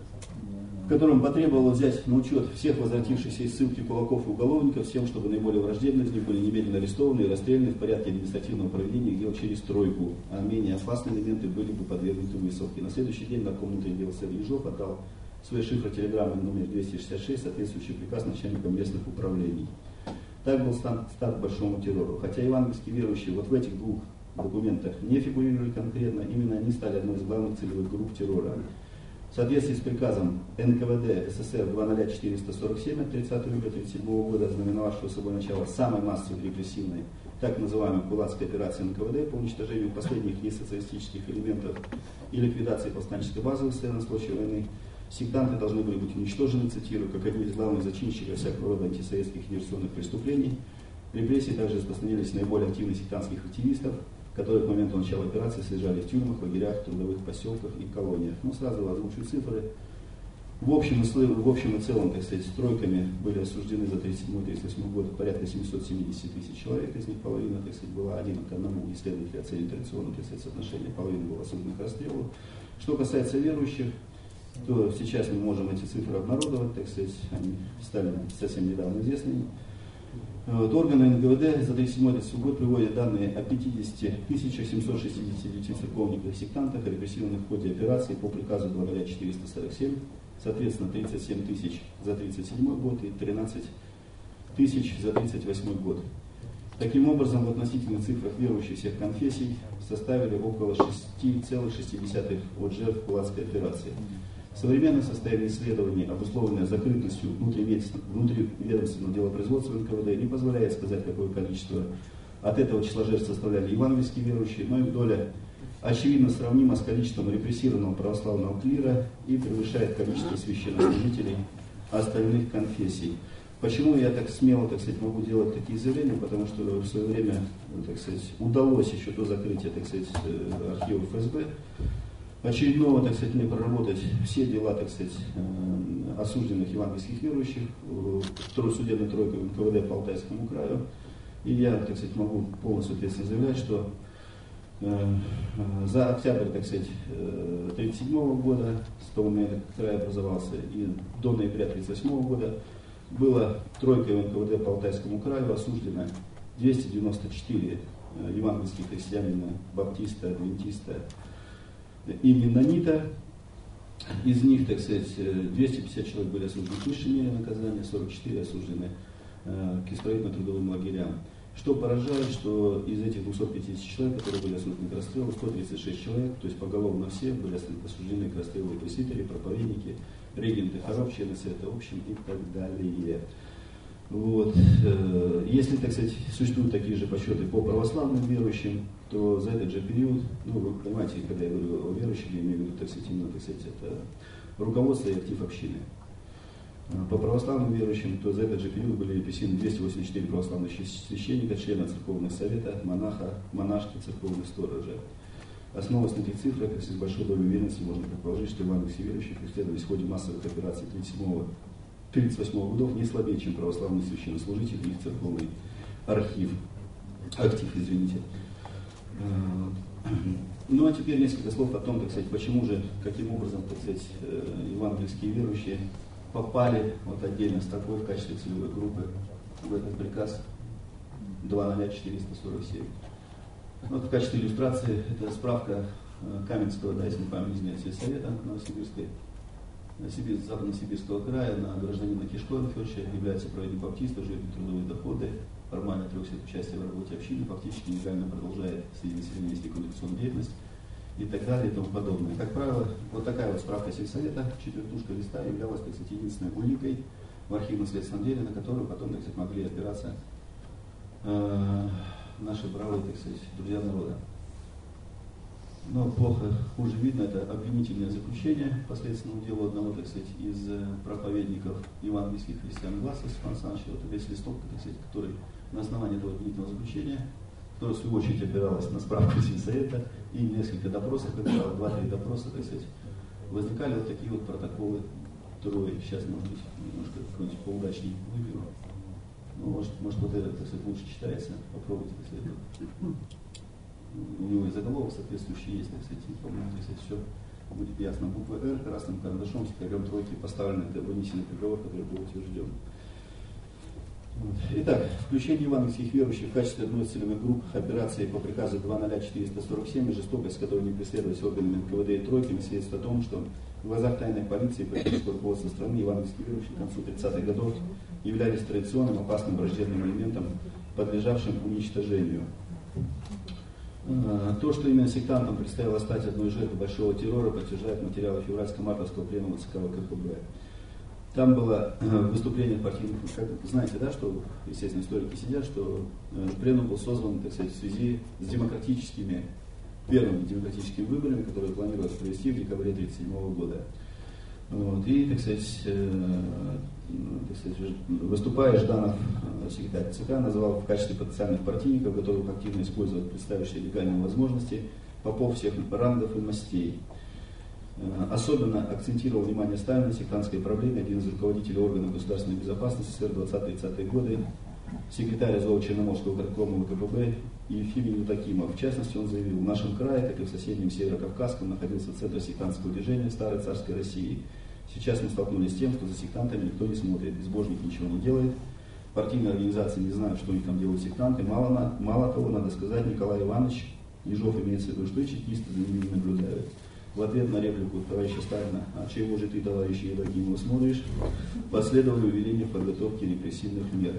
в котором потребовало взять на учет всех возвратившихся из ссылки кулаков и уголовников с тем, чтобы наиболее враждебные из них были немедленно арестованы и расстреляны в порядке административного проведения их дел через тройку, а менее опасные элементы были бы подвергнуты высылке. На следующий день нарком внутренних дел Сергей Ежов отдал свои шифротелеграммы номер 266, соответствующий приказ начальникам местных управлений. Так был старт к большому террору. Хотя евангельские верующие вот в этих двух документах не фигурировали конкретно, именно они стали одной из главных целевых групп террора. В соответствии с приказом НКВД СССР 20447 от 30 июля 1937 года, знаменовавшего собой начало самой массовой репрессивной, так называемой Кулацкой операции НКВД по уничтожению последних несоциалистических элементов и ликвидации повстанческой базы СССР на случай войны, сектанты должны были быть уничтожены, цитирую, как одни из главных зачинщиков всякого рода антисоветских и диверсионных преступлений. Репрессии также распространились наиболее активных сектантских активистов, которые к моменту начала операции содержали в тюрьмах, лагерях, трудовых поселках и колониях. Ну, сразу озвучу цифры. В общем и целом, так сказать, стройками были осуждены за 1937-1938 год порядка 770 тысяч человек, из них половина, так сказать, была 1 к 1, исследователи оценивают традиционное, так сказать, соотношение, половина была осуждена к расстрелу. Что касается верующих, то сейчас мы можем эти цифры обнародовать, так сказать, они стали совсем недавно известными. Вот, органы НКВД за 1937 год приводят данные о 50 769 церковниках и сектантах, репрессированных в ходе операции по приказу 20447, соответственно 37 тысяч за 1937 год и 13 тысяч за 1938 год. Таким образом, в относительных цифрах верующих всех конфессий составили около 6,6 от жертв Кулацкой операции. Современное состояние исследований, обусловленное закрытостью внутриведомственного делопроизводства НКВД, не позволяет сказать, какое количество от этого числа жертв составляли евангельские верующие, но их доля очевидно сравнима с количеством репрессированного православного клира и превышает количество священнослужителей остальных конфессий. Почему я так смело, так сказать, могу делать такие заявления? Потому что в свое время, так сказать, удалось еще до закрытия, так сказать, архива ФСБ очередного, так сказать, мне проработать все дела, так сказать, осужденных евангельских верующих, судебной тройкой НКВД по Алтайскому краю. И я, так сказать, могу полностью ответственно заявлять, что за октябрь, так сказать, 1937 года, с того момента, как край образовался, и до ноября 1938 года было тройкой НКВД по Алтайскому краю осуждено 294 евангельских христианина, баптиста, адвентиста и меннонита. Из них, так сказать, 250 человек были осуждены к высшей мере наказания, 44 осуждены к исправительно-трудовым лагерям. Что поражает, что из этих 250 человек, которые были осуждены к расстрелу, 136 человек, то есть поголовно все, были осуждены к расстрелу пресвитеры, проповедники, регенты хоров, члены совета общин и так далее. Вот. Если, так сказать, существуют такие же подсчеты по православным верующим, то за этот же период, ну, вы понимаете, когда я говорю о верующих, я имею в виду, так сказать, именно, так сказать, это руководство и актив общины. По православным верующим, то за этот же период были репрессированы 284 православных священника, члена церковных совета, монаха, монашки, церковных сторожа. Основываясь на этих цифрах, с большой долей уверенности можно предположить, что евангельские верующие преследовались в ходе массовых операций 1938 годов не слабее, чем православные священнослужители и их церковный актив, извините. Ну а теперь несколько слов о том, так сказать, почему же, каким образом, так сказать, евангельские верующие попали вот отдельно с такой в качестве целевой группы в этот приказ 20447. Вот в качестве иллюстрации это справка Каменского, да, если не память изменяет, сельсовета Западно-Сибирского края на гражданина Кишкова Федоровича, является проводником баптиста, живет на трудовые доходы, формально отрекся от участия в работе общины, фактически легально продолжает среди населения вести коммуникационную деятельность и так далее и тому подобное. Как правило, вот такая вот справка сельсовета, четвертушка листа, являлась, так сказать, единственной уликой в архивно-следственном деле, на которую потом, так сказать, могли опираться наши бравые, так сказать, друзья народа. Но плохо, хуже видно, это обвинительное заключение по следственному делу одного, так сказать, из проповедников евангельских христиан Гласа Степана Александровича. Вот весь листок, так сказать, который на основании этого обвинительного заключения, которое в свою очередь опиралось на справку сельсовета и несколько допросов, как правило, 2-3 допроса, так сказать, возникали вот такие вот протоколы трое. Сейчас, может быть, немножко какой-нибудь поудачнее выберу. Ну, может вот это, так сказать, лучше читается. Попробуйте, так сказать. У него и заголовок соответствующий есть, так сказать, по-моему, так сказать, все будет ясно. Буква «Р» красным карандашом с королем тройки поставлен это вынесенный приговор, который был утвержден. Вот. Итак, включение евангельских верующих в качестве одной из целевых групп операции по приказу 20447 и жестокость, с которой не преследовались органами НКВД и тройками, свидетельствует о том, что в глазах тайной полиции и политического руководства страны евангельские верующие к концу 30-х годов являлись традиционным опасным враждебным элементом, подлежавшим уничтожению. То, что именно сектантам предстояло стать одной из жертв большого террора, подтверждает материалы февральско-мартовского пленума ЦК ВКПБ. Там было выступление партийных, как знаете, да, что, естественно, историки сидят, что пленум был созван, так сказать, в связи с первыми демократическими выборами, которые планировалось провести в декабре 1937 года. Вот, и, так сказать, выступая, Жданов, секретарь ЦК, называл в качестве потенциальных партийников, готовых активно использовать представившие легальные возможности попов всех рангов и мастей. Особенно акцентировал внимание Сталина на сектантской проблеме один из руководителей органов государственной безопасности СССР 20-30-е годы, секретарь Азово-Черноморского горкома ВКПБ Ефим Евдокимов. В частности, он заявил, в нашем крае, как и в соседнем Северокавказском, находился центр сектантского движения старой царской России. Сейчас мы столкнулись с тем, что за сектантами никто не смотрит, безбожник ничего не делает, партийные организации не знают, что у них там делают сектанты. Мало того, надо сказать, Николай Иванович Ежов имеется в виду, что и чекисты за ними наблюдают. В ответ на реплику товарища Сталина, а чего же ты, товарищ Евдокимов, смотришь, последовали увеличение в подготовке репрессивных мер.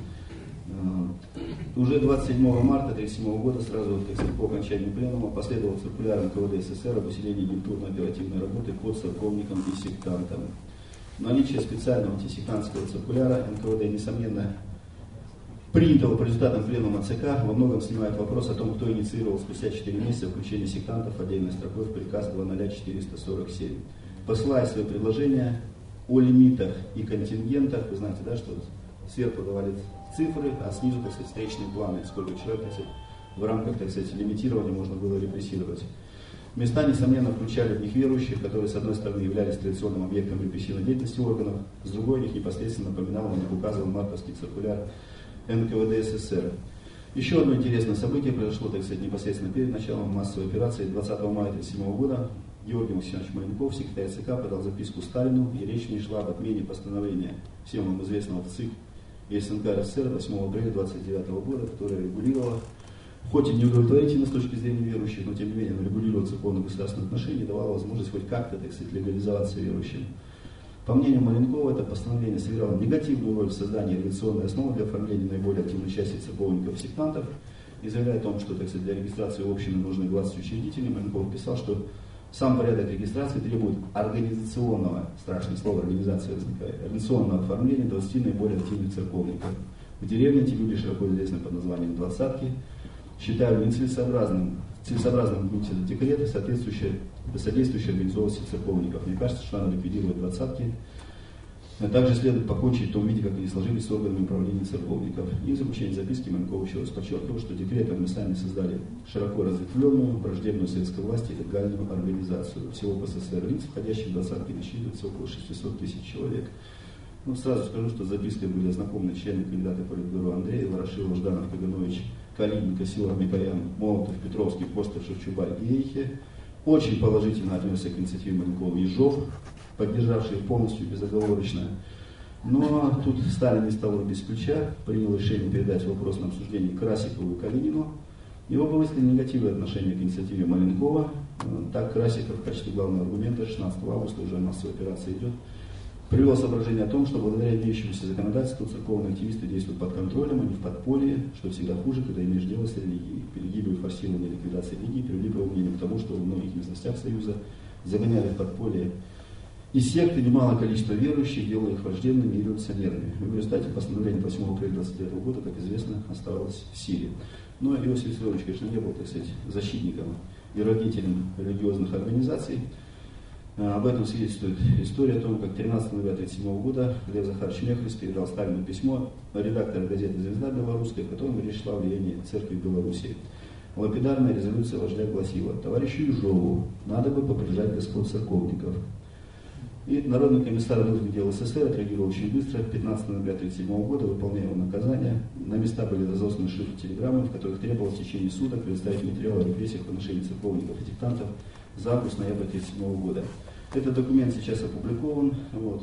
Уже 27 марта 1937 года, сразу, так сказать, по окончанию пленума, последовал циркуляр НКВД СССР об усилении агентурно-оперативной работы по церковникам и сектантам. Наличие специального антисектантского циркуляра НКВД, несомненно, принятого по результатам пленума ЦК, во многом снимает вопрос о том, кто инициировал спустя 4 месяца включение сектантов отдельной строкой в приказ 20447. Посылая свои предложения о лимитах и контингентах, вы знаете, да, что сверху давали цифры, а снизу, так сказать, встречные планы, сколько человек, так сказать, в рамках, так сказать, лимитирования можно было репрессировать. Места, несомненно, включали в них верующих, которые, с одной стороны, являлись традиционным объектом репрессивной деятельности органов, с другой, их непосредственно напоминал, на них указывал мартовский циркуляр НКВД СССР. Еще одно интересное событие произошло, так сказать, непосредственно перед началом массовой операции 20 мая 1937 года. Георгий Максимович Маленков, секретарь ЦК, подал записку Сталину, и речь не шла об отмене постановления всем вам известного ЦИК и СНК РСФСР 8 апреля 1929 года, которое регулировало, хоть и не удовлетворительно с точки зрения верующих, но тем не менее регулировало церковно-государственные отношения, давало возможность хоть как-то, так сказать, легализоваться верующим. По мнению Маленкова, это постановление сыграло негативную роль в создании революционной основы для оформления наиболее активной части церковников и сектантов, и заявляя о том, что, так сказать, для регистрации общины нужны 20 учредителей, Маленков писал, что сам порядок регистрации требует организационного, страшное слово, организация возникает, организационного оформления 20 наиболее активных церковников. В деревне эти люди, широко известны под названием «двадцатки», считают нецелесообразным вынести этот декрет, содействующий организованности церковников. Мне кажется, что надо ликвидировать двадцатки. Также следует покончить в том виде, как они сложились с органами управления церковников. И в заключении записки Маленков еще раз подчеркивал, что декретом мы сами создали широко разветвленную, враждебную советской власти легальную организацию. Всего по СССР лиц, входящих в двадцатки, насчитывается около 600 тысяч человек. Ну, сразу скажу, что с запиской были ознакомлены члены кандидата Политбюро Андреев, Ворошилов, Жданов, Каганович, Калиненко, Силов, Микоян, Молотов, Петровский, Костов, Шевчубай и Эйхе. Очень положительно отнесся к инициативе Маленкова Ежов, поддержавший полностью безоговорочно. Но тут Сталин не стал без ключа, принял решение передать вопрос на обсуждение Красикову и Калинину. Его высказали негативное отношение к инициативе Маленкова. Так Красиков в качестве главного аргумента 16 августа, уже массовая операция идет, привел соображение о том, что благодаря имеющемуся законодательству церковные активисты действуют под контролем, а не в подполье, что всегда хуже, когда имеешь дело с религией. Перегибы и форсирование ликвидации религии привели, по его мнению, к тому, что в многих местностях Союза загоняли в подполье и секты немалое количество верующих, делая их враждебными и революционерами. В результате постановление 8 апреля 1929 года, как известно, оставалось в силе. Но Иосиф Виссарионович, конечно, не был, так сказать, защитником и родителем религиозных организаций. Об этом свидетельствует история о том, как 13 ноября 1937 года Лев Захарович Мехлис передал Сталину письмо редактора газеты «Звезда белорусская», в котором речь шла о влиянии церкви в Белоруссии. Лапидарная резолюция вождя гласила: товарищу Ежову надо бы поприжать господ церковников. И Народный комиссар внутренних дел СССР отреагировал очень быстро. 15 ноября 1937 года, выполняя его наказание, на места были разосланы шифры телеграммы, в которых требовалось в течение суток предоставить материалы о репрессиях в отношении церковников и сектантов за август-ноябрь 1937 года. Этот документ сейчас опубликован. Вот.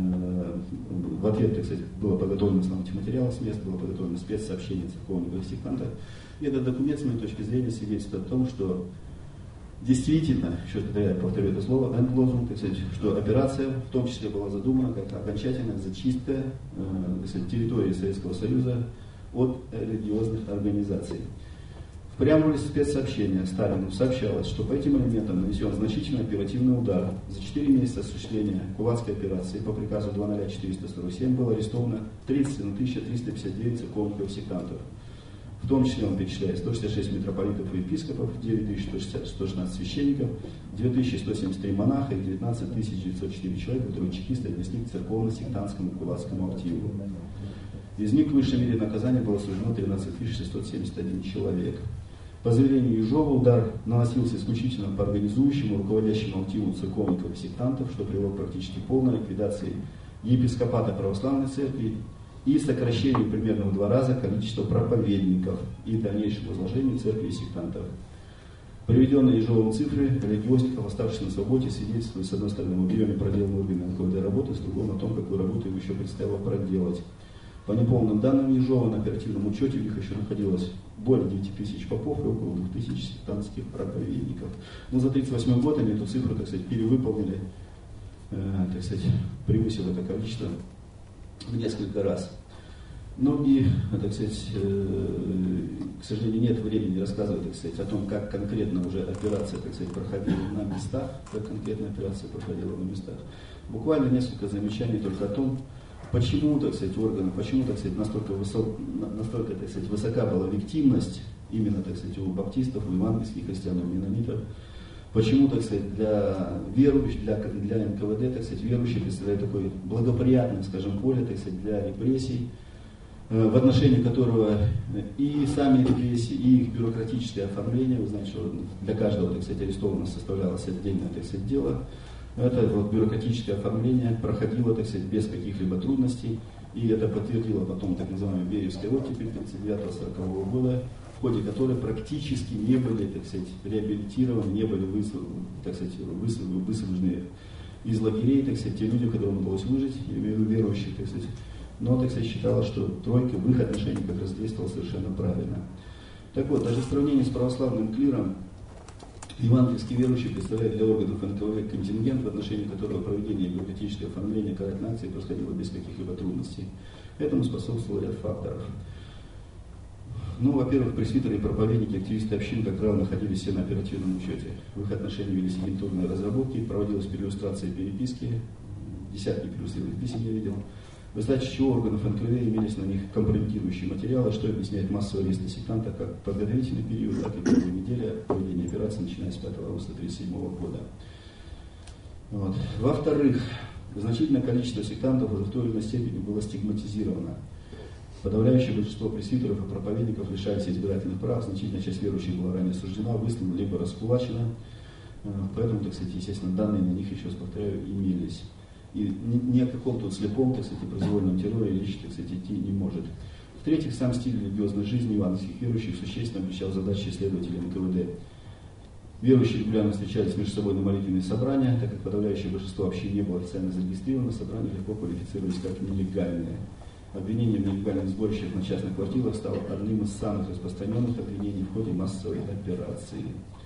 В ответ, так сказать, было подготовлено основных материалов с места, было подготовлено спецсообщение церковников и сектантов. И этот документ, с моей точки зрения, свидетельствует о том, что действительно, еще когда я повторю это слово, энд-лозунг, что операция в том числе была задумана как окончательная зачистка территории Советского Союза от религиозных организаций. В преамбуле спецсообщения Сталину сообщалось, что по этим элементам нанесен значительный оперативный удар. За 4 месяца осуществления Кулацкой операции по приказу 20447 было арестовано 31 359 церковников и сектантов. В том числе он перечисляет 166 митрополитов и епископов, 9116 священников, 2173 монаха и 19 904 человека, которые чекисты отнесли к церковно-сектантскому кулацкому активу. Из них в высшей мере наказания было осуждено 13 671 человек. По заверению Ежова, удар наносился исключительно по организующему, руководящему активу церковников и сектантов, что привело к практически полной ликвидации епископата православной церкви и сокращению примерно в 2 раза количества проповедников и дальнейшему изложению церкви и сектантов. Приведенные Ежовым цифры религиозников, оставшихся на свободе, свидетельствуют, с одной стороны, об объеме проделанной органами НКВД работы, с другой о том, какую работу им еще предстояло проделать. По неполным данным Ежова, на оперативном учете у них еще находилось более 9000 попов и около 2000 сектантских проповедников. Но за 1938 год они эту цифру, так сказать, перевыполнили, так сказать, превысив это количество в несколько раз. Ну и, так сказать, к сожалению, нет времени рассказывать, так сказать, о том, как конкретно уже операция, так сказать, проходила на местах, как конкретная операция проходила на местах. Буквально несколько замечаний только о том, почему, так сказать, органы, почему, так сказать, настолько, так сказать, высока была виктимность именно, так сказать, у баптистов, у евангельских христиан, у менонитов. Почему, так сказать, для верующих, для НКВД, так сказать, верующие представляют такое благоприятное, скажем, поле, так сказать, для репрессий, в отношении которого и сами репрессии, и их бюрократическое оформление, вы знаете, что для каждого, так сказать, арестованного составлялось отдельное, так сказать, дело. Это вот бюрократическое оформление проходило, так сказать, без каких-либо трудностей, и это подтвердило потом так называемая Бериевская оттепель 1939-1940 года, в ходе которой практически не были, так сказать, реабилитированы, не были высвобождены из лагерей, так сказать, те люди, которым удалось выжить, я имею в виду верующих, так сказать. Но, так сказать, считалось, что тройка в их отношении как раз действовала совершенно правильно. Так вот, даже в сравнении с православным клиром, евангельские верующие представляют для органов НКВД контингент, в отношении которого проведение бюрократического оформления карательной акции происходило без каких-либо трудностей. Этому способствовал ряд факторов. Ну, во-первых, пресвитеры и проповедники, активисты общин, как правило, находились все на оперативном учете. В их отношении велись агентурные разработки, проводилась переиллюстрация переписки, десятки переиллюстрированных писем я видел. В результате чего органов НКВД имелись на них компрометирующие материалы, что объясняет массовый арест сектанта как подготовительный период, так и первая неделя проведения операции, начиная с 5 августа 1937 года. Вот. Во-вторых, значительное количество сектантов уже в той или иной степени было стигматизировано. Подавляющее большинство пресвитеров и проповедников лишались избирательных прав, значительная часть верующих была ранее осуждена, выслана, либо раскулачена. Поэтому, так сказать, естественно, данные на них, еще раз повторяю, имелись. И ни о каком-то слепом, так сказать, произвольном терроре речи, так сказать, идти не может. В-третьих, сам стиль религиозной жизни евангельских верующих существенно облегчал задачи исследователей НКВД. Верующие регулярно встречались между собой на молитвенные собрания, так как подавляющее большинство общин не было официально зарегистрировано, собрания легко квалифицировались как нелегальные. Обвинение в нелегальных сборищах на частных квартирах стало одним из самых распространенных обвинений в ходе массовой операции.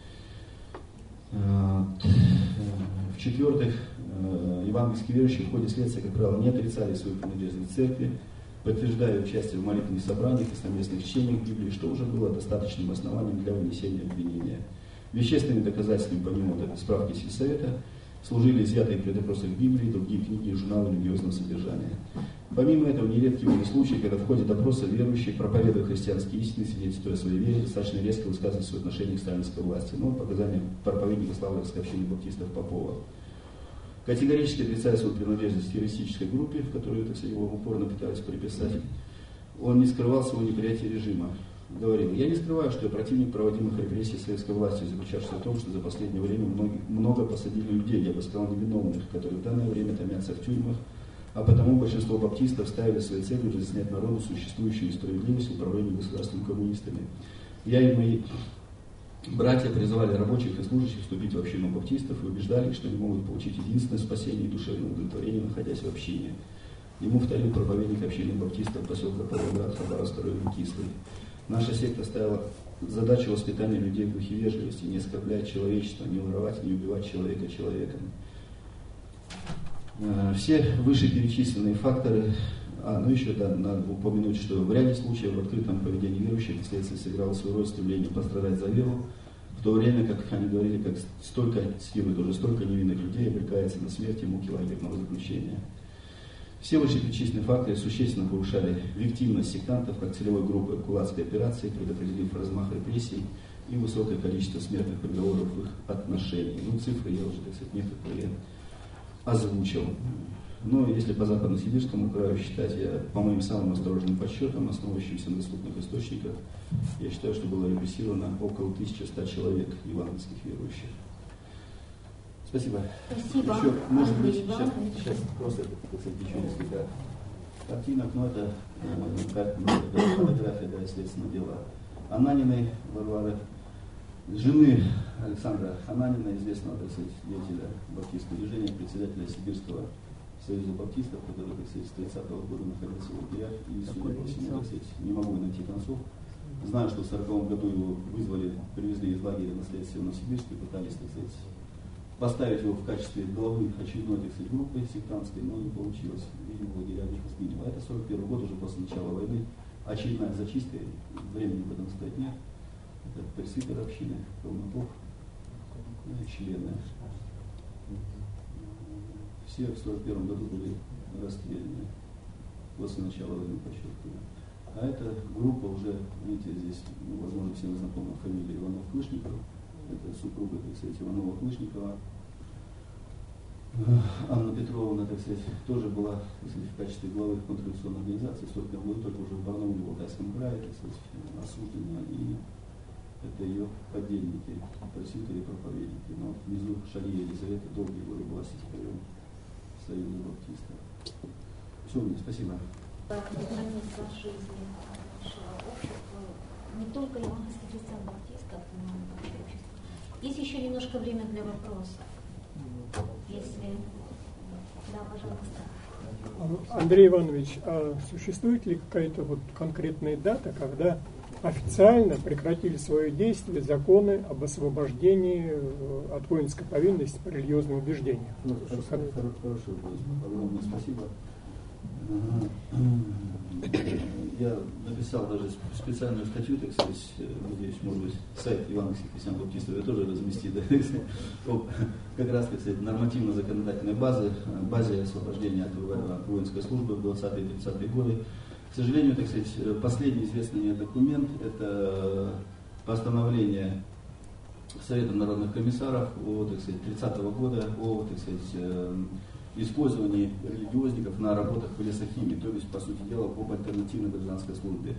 В-четвертых, евангельские верующие в ходе следствия, как правило, не отрицали свою принадлежность к церкви, подтверждая участие в молитвенных собраниях и совместных чтениях Библии, что уже было достаточным основанием для вынесения обвинения. Вещественными доказательствами, помимо справки сельсовета, служили изъятые при допросах Библии, другие книги и журналы религиозного содержания. Помимо этого, нередки были случаи, когда в ходе допроса верующие, проповедуя христианские истины, свидетельствуя о своей вере, достаточно резко высказывали свое отношение к сталинской власти. Но показания проповедника Славянской общины баптистов Попова. Категорически отрицая свою принадлежность к террористической группе, в которую, так сказать, его упорно пытались приписать, он не скрывал своего неприятия режима. Говорил: я не скрываю, что я противник проводимых репрессий советской властью, заключавшихся в том, что за последнее время много посадили людей, я бы сказал, невиновных, которые в данное время томятся в тюрьмах, а потому большинство баптистов ставили своей целью разъяснять народу существующую несправедливость в управлении государством коммунистами. Я и мои братья призывали рабочих и служащих вступить в общину баптистов и убеждали их, что они могут получить единственное спасение и душевное удовлетворение, находясь в общине. Ему вторил проповедник общины баптистов поселка Павлоград Хабаровской района Кислый. Наша секта ставила задачу воспитания людей в духе вежливости, не оскорблять человечество, не воровать, не убивать человека человеком. Все вышеперечисленные факторы, еще надо упомянуть, что в ряде случаев в открытом поведении верующих вследствие сыграло свою роль стремление пострадать за веру, в то время, как они говорили, как столько невинных людей обрекается на смерть и муки лагерного заключения. Все вышеперечисленные факторы существенно повышали виктивность сектантов как целевой группы кулацкой операции, предопределив размах репрессий и высокое количество смертных приговоров в их отношении. Цифры я уже, так сказать, некоторые озвучил. Но если по Западно-Сибирскому краю считать, я по моим самым осторожным подсчетам, основывающимся на доступных источниках, я считаю, что было репрессировано около 1100 человек евангельских верующих. Спасибо. Спасибо. Еще, может быть, сейчас просто, так сказать, еще несколько картинок, но это фотография для следственного дела Ананиной Варвары, жены Александра Ананина, известного, так сказать, деятеля баптистского движения, председателя Сибирского союза баптистов, который, так сказать, с 30-го года находился в лагерях, и, судя по всему, так сказать, не могу найти концов. Знаю, что в 40-м году его привезли из лагеря на следствие в Новосибирск и пытались, так сказать, поставить его в качестве главы очередной, так сказать, группы сектантской, но не получилось. Видимо, в лагерях их сгинуло. Это 41 год, уже после начала войны. Очередная зачистка, времени об этом сказать нет. Это пресвитер общины, Колмаков, члены. Все в 41 году были расстреляны после начала войны, подчеркиваю. А эта группа уже, видите, здесь, возможно, всем знакома фамилия Иванов-Клышников. Это супруга, так сказать, Иванова-Клышникова. Анна Петровна, так сказать, тоже была, так сказать, в качестве главы контрреволюционной организации в 41 году, только уже в Барнауле, в Алтайском крае, так сказать, осуждена. И это ее подельники, пресвитеры и проповедники. Но внизу Шария Елизавета долгие годы была секретарем Союза баптистов. Все, мне спасибо. Не только евангельских христиан-баптистов, но и вообще общества. Есть еще немножко время для вопросов. Если... Да, пожалуйста. Андрей Иванович, а существует ли какая-то вот конкретная дата, когда официально прекратили свое действие законы об освобождении от воинской повинности по религиозным убеждениям? Хороший вопрос. Огромное спасибо. Я написал даже специальную статью, так сказать, надеюсь, может быть, сайт евангельских христиан-баптистов я тоже разместит, да, как раз, так сказать, нормативно-законодательной базе освобождения от воинской службы в 20-е и 30-е годы. К сожалению, так сказать, последний известный мне документ – это постановление Совета народных комиссаров о, так сказать, 30-го года о, так сказать, использовании религиозников на работах в лесохимии, то есть, по сути дела, об альтернативной гражданской службе.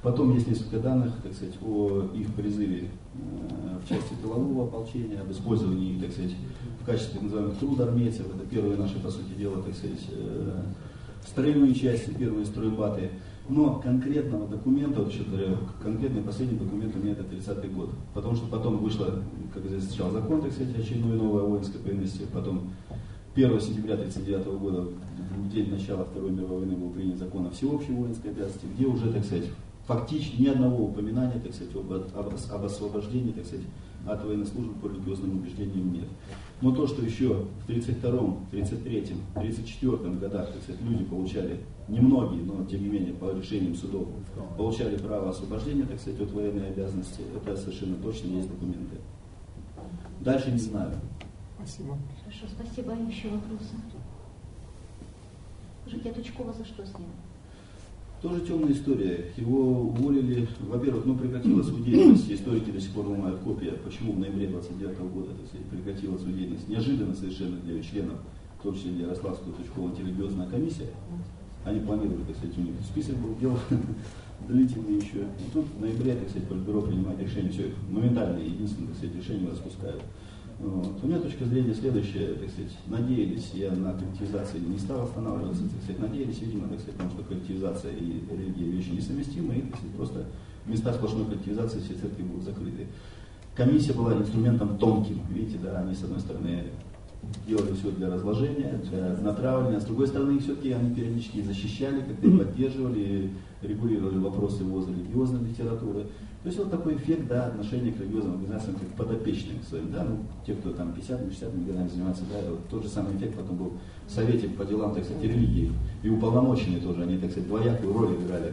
Потом есть несколько данных, так сказать, о их призыве в части тылового ополчения, об использовании их, так сказать, в качестве так называемых трудармейцев. Это первые наши, по сути дела, так сказать, строевые части, первые стройбаты. Но конкретного документа, вот, конкретный последний документ у меня это 30-й год. Потому что потом вышло, как известно, сначала закон, так сказать, очередной новой о воинской повинности, потом 1 сентября 1939 года, в день начала Второй мировой войны, был принят закон о всеобщей воинской обязанности, где уже, так сказать, фактически ни одного упоминания, так сказать, об освобождении, так сказать, от военной службы по религиозным убеждениям нет. Но то, что еще в 1932, 1933, 1934 годах, так сказать, люди получали, немногие, но тем не менее по решениям судов, получали право освобождения, так сказать, от военной обязанности, это совершенно точно есть документы. Дальше не знаю. Спасибо. Хорошо, спасибо. А еще вопросы? Скажите, а Тучкова за что сняли? Тоже темная история. Его уволили, во-первых, прекратила свою деятельность. Историки до сих пор ломают копии, почему в ноябре 1929 года, так сказать, прекратила свою деятельность. Неожиданно совершенно для членов, в том числе для Ярославского Тучкова, антирелигиозная комиссия. Они планировали, так сказать, у них список был дел длительный еще. И тут в ноябре, так сказать, Политбюро принимает решение, все, моментально, единственное, так сказать, решение распускают. Вот. У меня точка зрения следующая, так сказать, надеялись, я на коллективизации не стал останавливаться, так сказать, надеялись, видимо, так сказать, потому что коллективизация и религия вещи несовместимы, и, так сказать, просто места сплошной коллективизации все церкви будут закрыты. Комиссия была инструментом тонким, видите, да, они, с одной стороны, делали все для разложения, для натравливания, а с другой стороны, все-таки они периодически защищали, как-то поддерживали, регулировали вопросы ввоза религиозной литературы. То есть вот такой эффект, да, отношения к религиозным организациям как подопечным своим, да, те, кто там 50-60 годами занимается, да, вот тот же самый эффект потом был в Совете по делам, так сказать, религии. И уполномоченные тоже, они, так сказать, двоякую роль играли.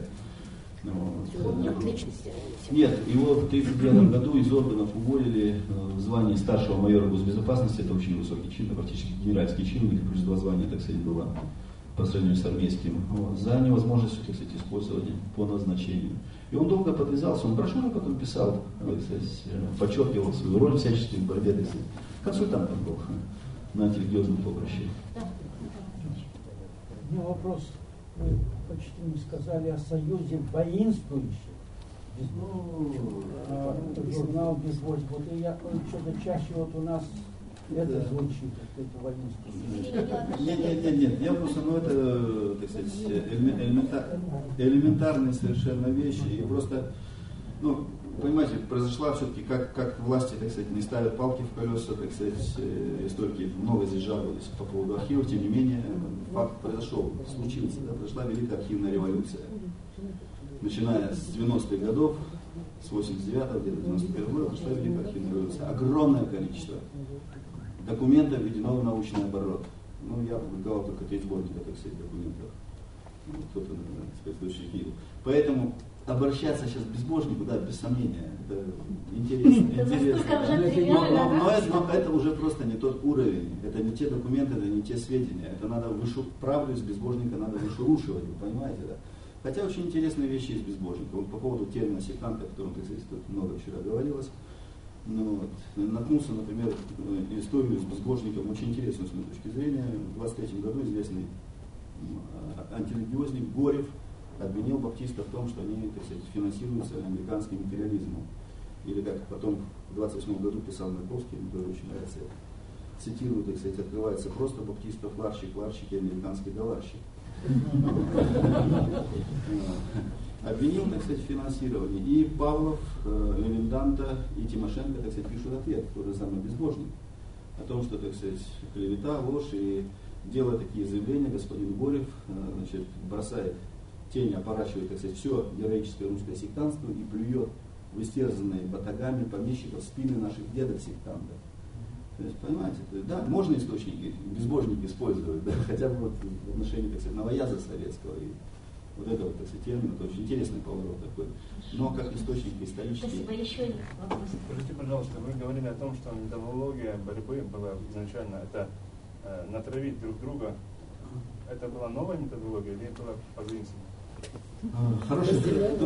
Нет, его в 1939 году из органов уволили в звании старшего майора госбезопасности, это очень высокий чин, практически генеральский чин, у них плюс 2 звания, так сказать, было по сравнению с армейским, за невозможностью, так сказать, использования по назначению. И он долго подвязался, он брошюры потом писал, так сказать, подчеркивал свою роль всячески в борьбе, так сказать, консультантом был на антирелигиозном поприще. У меня вопрос. Вы почти не сказали о союзе воинствующих. Журнал «Безвольство». Вот я что-то чаще вот у нас это звучит, это воинство. Нет, я просто, это, так сказать, элементарные совершенно вещи. И просто, понимаете, произошла все-таки, как власти, так сказать, не ставят палки в колеса, так сказать, историки много здесь жаловались по поводу архивов, тем не менее, факт произошел, случился, да, произошла великая архивная революция. Начиная с 90-х годов, с 89-го, где-то 91-го года, прошла великая архивная революция. Огромное количество документов введено в научный оборот. Я опубликовал только 3 сборника, так сказать, документов. Кто-то, спецслужащий видел. Поэтому обращаться сейчас к безбожнику, да, без сомнения, это интересно. Но это уже просто не тот уровень, это не те документы, это не те сведения. Это надо правду из безбожника надо вышелушивать, вы понимаете, да? Хотя очень интересные вещи из безбожника. Вот по поводу термина сектанта, о котором, так сказать, тут много вчера говорилось. Наткнулся, например, историю с безбожником, очень интересную с моей точки зрения. В 23 году известный антирелигиозник Горев обвинил баптистов в том, что они, так сказать, финансируются американским империализмом. Или как потом в 28 году писал Марковский, мне тоже очень нравится это. Цитирую, так сказать, открывается просто баптистов ларщики, американский долларщик. Обвинил, так сказать, в финансировании. И Павлов, Левинданта и Тимошенко, так сказать, пишут ответ, тот же самый безбожник, о том, что, так сказать, клевета, ложь, и делая такие заявления, господин Горев, значит, бросает тень, опорачивает, так сказать, все героическое русское сектантство и плюет в истерзанные батагами помещиков спины наших дедов сектантов. То есть, понимаете, да, можно источники, безбожники использовать, да, хотя бы вот в отношении, так сказать, новояза советского. И вот это вот, так сказать, термин, это очень интересный поворот такой. Но как источник исторический. Спасибо. Еще вопрос. Скажите, пожалуйста, вы говорили о том, что методология борьбы была изначально это натравить друг друга. Это была новая методология или это была позаимствована? Тоже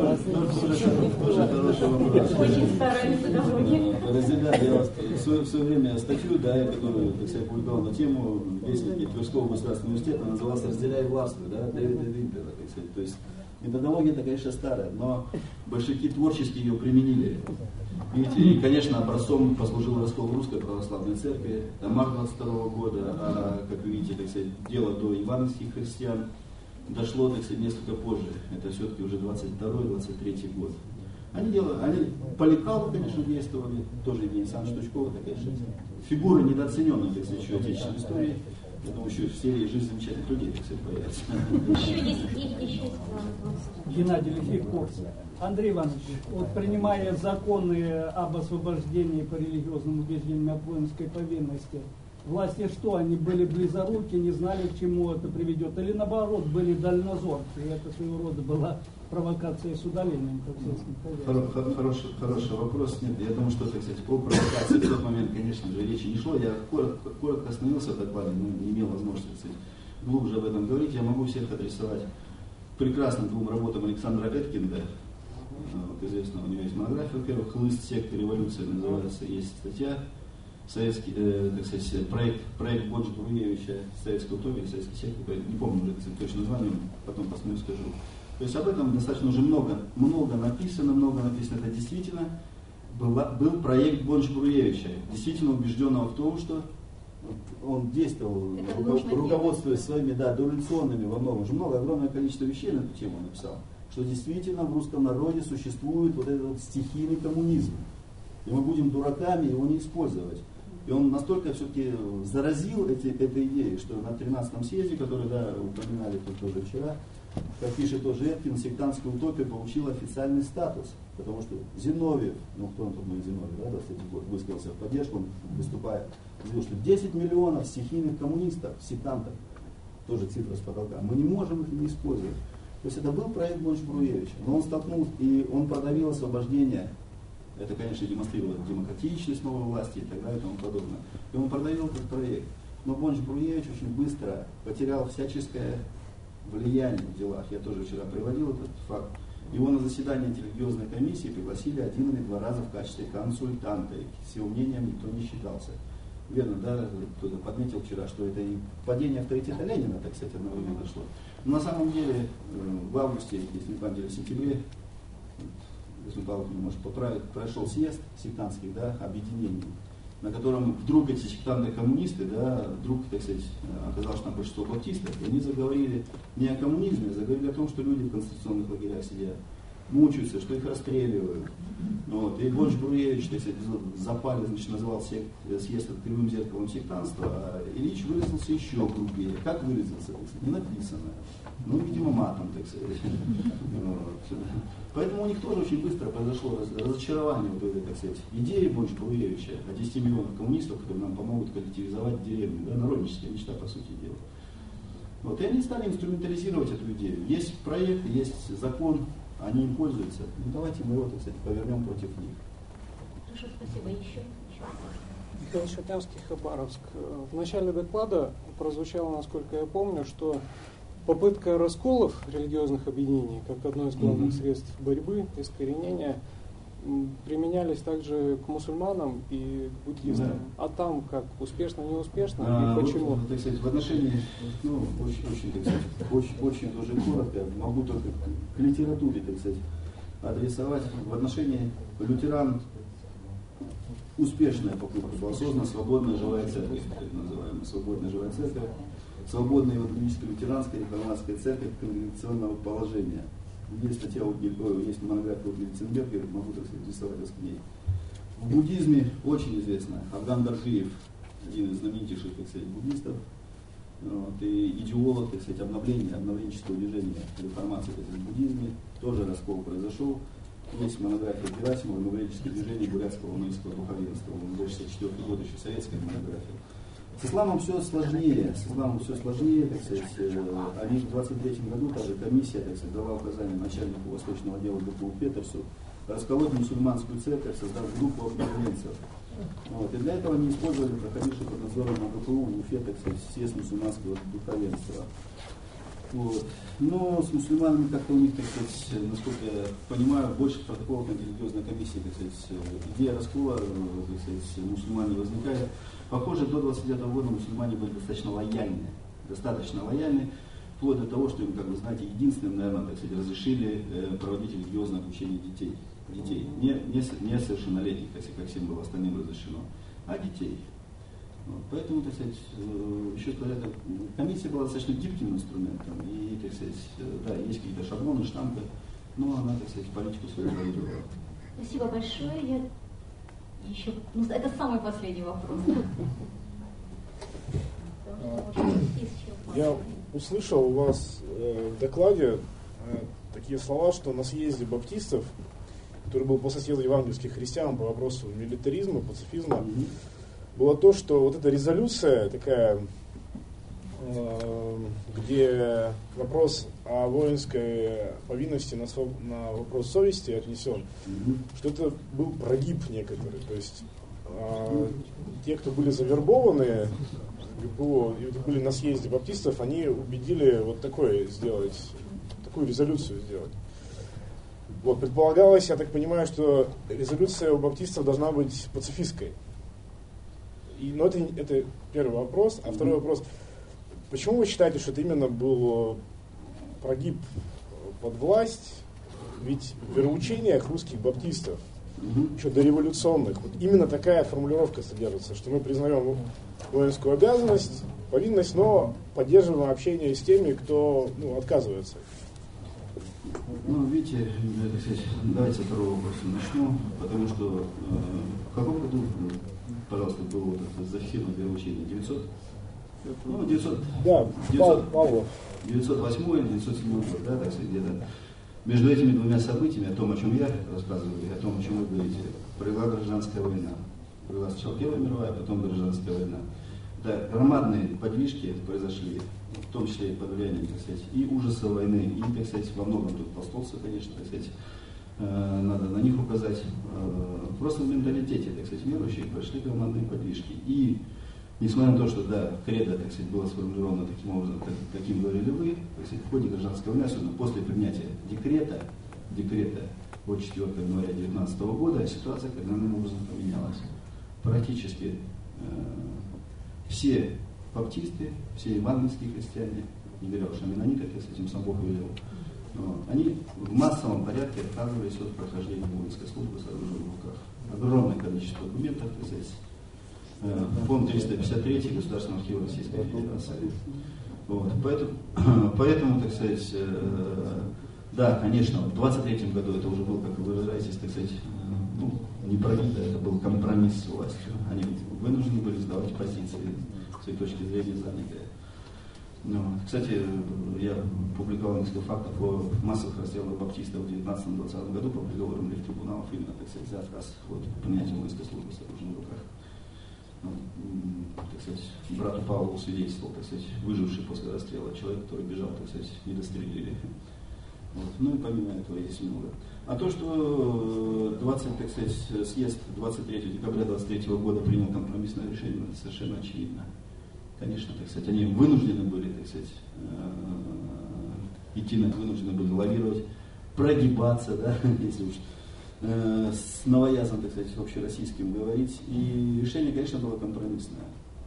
хороший вопрос. Очень старая методология. Разделяю, я в свое время статью, да, которую, так сказать, публиковал на тему Вестники Тверского государственного университета, называлась «Разделяй властвуй», да, Дэвида Вимпера, так сказать. То есть Методология-то, конечно, старая, но большевики творчески ее применили. Видите, и, конечно, образцом послужил раскол Русской Православной Церкви, там март 22 года, а, как вы видите, так сказать, дело до ивановских христиан дошло, так сказать, несколько позже. Это все-таки уже 22-23 год. Они по лекалу, конечно, действовали, тоже Евгений Александрович Тучков, это, конечно, фигура недооцененная, так сказать, еще отечественной истории. Я думаю, еще в серии «Жизнь замечательных людей», так сказать, появится. Еще есть Геннадий Лихиков. Андрей Иванович, вот принимая законы об освобождении по религиозным убеждениям от воинской повинности, власти что, они были близоруки, не знали, к чему это приведет, или наоборот, были дальнозорки, и это своего рода была провокация с удалением, как в сельском Хороший вопрос. Нет, я думаю, что, так сказать, о провокации в тот момент, конечно же, речи не шло. Я коротко остановился в докладе, но не имел возможности, так сказать, глубже об этом говорить. Я могу всех адресовать прекрасным двум работам Александра Эткинга. Вот, известно, у него есть монография, во-первых, «Хлыст секты революции» называется, есть статья, советский, так сказать, проект Боджи-Буруевича «Советская утопия», «Советская секта», не помню уже, так сказать, точно название, потом посмотрю, скажу. То есть об этом достаточно уже много написано. Это действительно был проект Боджи-Буруевича, действительно убежденного в том, что он действовал, руководствуясь своими дореволюционными во многом, уже огромное количество вещей на эту тему написал, что действительно в русском народе существует вот этот вот стихийный коммунизм. И мы будем дураками его не использовать. И он настолько все-таки заразил этой идеей, что на 13-м съезде, который упоминали тут тоже вчера, как пишет тоже Эткин, сектантская утопия получила официальный статус. Потому что Зиновьев, кто он тут мой Зиновьев, кстати, высказался в поддержку, он выступая, заявил, что 10 миллионов стихийных коммунистов, сектантов, тоже цифра с потолка, мы не можем их не использовать. То есть это был проект Боджи-Буруевича, но он столкнулся, и он продавил освобождение. Это, конечно, демонстрировало демократичность новой власти и так далее и тому подобное. И он продавил этот проект. Но Боджи-Буруевич очень быстро потерял всяческое влияние в делах. Я тоже вчера приводил этот факт. Его на заседание антирелигиозной комиссии пригласили 1 или 2 раза в качестве консультанта. И с его мнением никто не считался. Верно, да, кто-то подметил вчера, что это и падение авторитета Ленина, так сказать, одновременно дошло. Но на самом деле в августе, если не помните, в сентябре, если Павел может поправить, прошел съезд сектантских объединений, на котором вдруг эти сектанты-коммунисты, вдруг, так сказать, оказалось, что там большинство баптистов, и они заговорили не о коммунизме, а заговорили о том, что люди в концентрационных лагерях сидят, мучаются, что их расстреливают. Вот. И Боджи-Буруевич, так сказать, запали, называл съезд кривым зеркалом сектантства, а Ильич выразился еще грубее. Как выразился, так сказать, не написано. Видимо, матом, так сказать. Вот. Поэтому у них тоже очень быстро произошло разочарование вот этой, так сказать, идеи Боджи-Буруевича о 10 миллионов коммунистов, которые нам помогут коллективизовать деревню. Народническая мечта, по сути дела. Вот. И они стали инструментализировать эту идею. Есть проект, есть закон, они им пользуются. Давайте мы его, так сказать, повернем против них. Хорошо, спасибо. Еще. Михаил Шатямский, Хабаровск. В начале доклада прозвучало, насколько я помню, что попытка расколов религиозных объединений, как одно из главных средств борьбы, искоренения, применялись также к мусульманам и к буддистам. Да. А там как? Успешно, неуспешно? И почему? Вот, так сказать, в отношении, очень тоже коротко, могу только к литературе, так сказать, адресовать. В отношении лютеран успешная попытка была создана свободная живая церковь, так называемая свободная живая церковь, свободная евангелическая лютеранская реформатская церковь конгрегационного положения. Есть статья, есть монография Гельценберга, могу, так сказать, рисовать вас к ней. В буддизме очень известно Афган Даржиев, один из знаменитейших, так сказать, буддистов, и идеолог, так сказать, обновленческого движения реформации, так сказать, в буддизме, тоже раскол произошел. Есть монография Герасимова, обновленческое движение бурятского лунинского духовенства, 1964 год, еще советская монография. С исламом все сложнее, так сказать, они в 23 году, также комиссия, так сказать, дала указание начальнику восточного отдела ГПУ Петерсу расколоть мусульманскую церковь, создав группу обновленцев. Вот. И для этого они использовали проходивший под надзором на ГПУ в Уфе, так сказать, съезд мусульманского духовенства. Вот. Но с мусульманами как-то у них, так сказать, насколько я понимаю, больше протоколов на религиозной комиссии, так сказать, идея раскола, так сказать, мусульмане возникает. Похоже, до 29 года мусульмане были достаточно лояльны. вплоть до того, что им, как вы знаете, единственным, наверное, так сказать, разрешили проводить религиозное обучение детей. Не совершеннолетних, как всем было остальным разрешено, а детей. Вот. Поэтому, так сказать, еще сказать, комиссия была достаточно гибким инструментом, и, так сказать, да, есть какие-то шаблоны, штампы, но она, так сказать, политику свою реализовала. Спасибо большое. Это самый последний вопрос. Я услышал у вас в докладе такие слова, что на съезде баптистов, который был после съезда евангельских христиан по вопросу милитаризма, пацифизма, было то, что вот эта резолюция такая, где вопрос о воинской повинности на вопрос совести отнесен, что это был прогиб некоторый. То есть те, кто были завербованы ГПО и были на съезде баптистов, они убедили вот такую резолюцию сделать. Вот, предполагалось, я так понимаю, что резолюция у баптистов должна быть пацифистской. Но это первый вопрос. А второй вопрос. Почему вы считаете, что это именно был прогиб под власть? Ведь в вероучениях русских баптистов, еще дореволюционных, вот именно такая формулировка содержится, что мы признаем воинскую обязанность, повинность, но поддерживаем общение с теми, кто отказывается. Видите, давайте со второго вопроса начну, потому что в каком году, пожалуйста, было зафиксировано вероучение? 900? 900. Да, 908 или 907 год, да, так сказать, где-то. Между этими двумя событиями, о том, о чем я рассказываю, и о том, о чем вы говорите, провела гражданская война. Провела сначала Первая мировая, потом гражданская война. Да, громадные подвижки произошли, в том числе и под влиянием, так сказать, и ужаса войны, и, так сказать, во многом тут толстовцы, конечно, так сказать, надо на них указать. Просто в менталитете, так сказать, верующих прошли громадные подвижки. И несмотря на то, что, да, кредо, так сказать, было сформулировано таким образом, каким говорили вы, так сказать, в ходе гражданской войны, особенно после принятия декрета от 4 января 2019 года, ситуация кардинальным образом поменялась. Практически все баптисты, все евангельские христиане, не говоря уж о менонитах, если этим сам Бог велел, они в массовом порядке отказывались от прохождения воинской службы с оружием в руках. Огромное количество документов, так сказать, фонд 353 Государственного архива Российской Федерации. Вот. Поэтому, так сказать, да, конечно, в 23 году это уже был, как вы выражаетесь, так сказать, не прогиб, это был компромисс с властью. Они вынуждены были сдавать позиции с своей точки зрения занятые. Кстати, я публиковал несколько фактов о массовых расстрелах баптистов в 19-20 году по приговорам трибуналов именно, так сказать, за отказ от принятия воинской службы с оружием в руках. Так сказать, брату Павлу свидетельствовал, так сказать, выживший после расстрела человек, который бежал, так сказать, не дострелили. Вот. И помимо этого есть много. А то, что съезд 23 декабря 23 года принял компромиссное решение, это совершенно очевидно. Конечно, так сказать, они вынуждены были, так сказать, вынуждены были лавировать, прогибаться, да, если уж с новоязом, так сказать, общероссийским говорить. И решение, конечно, было компромиссное.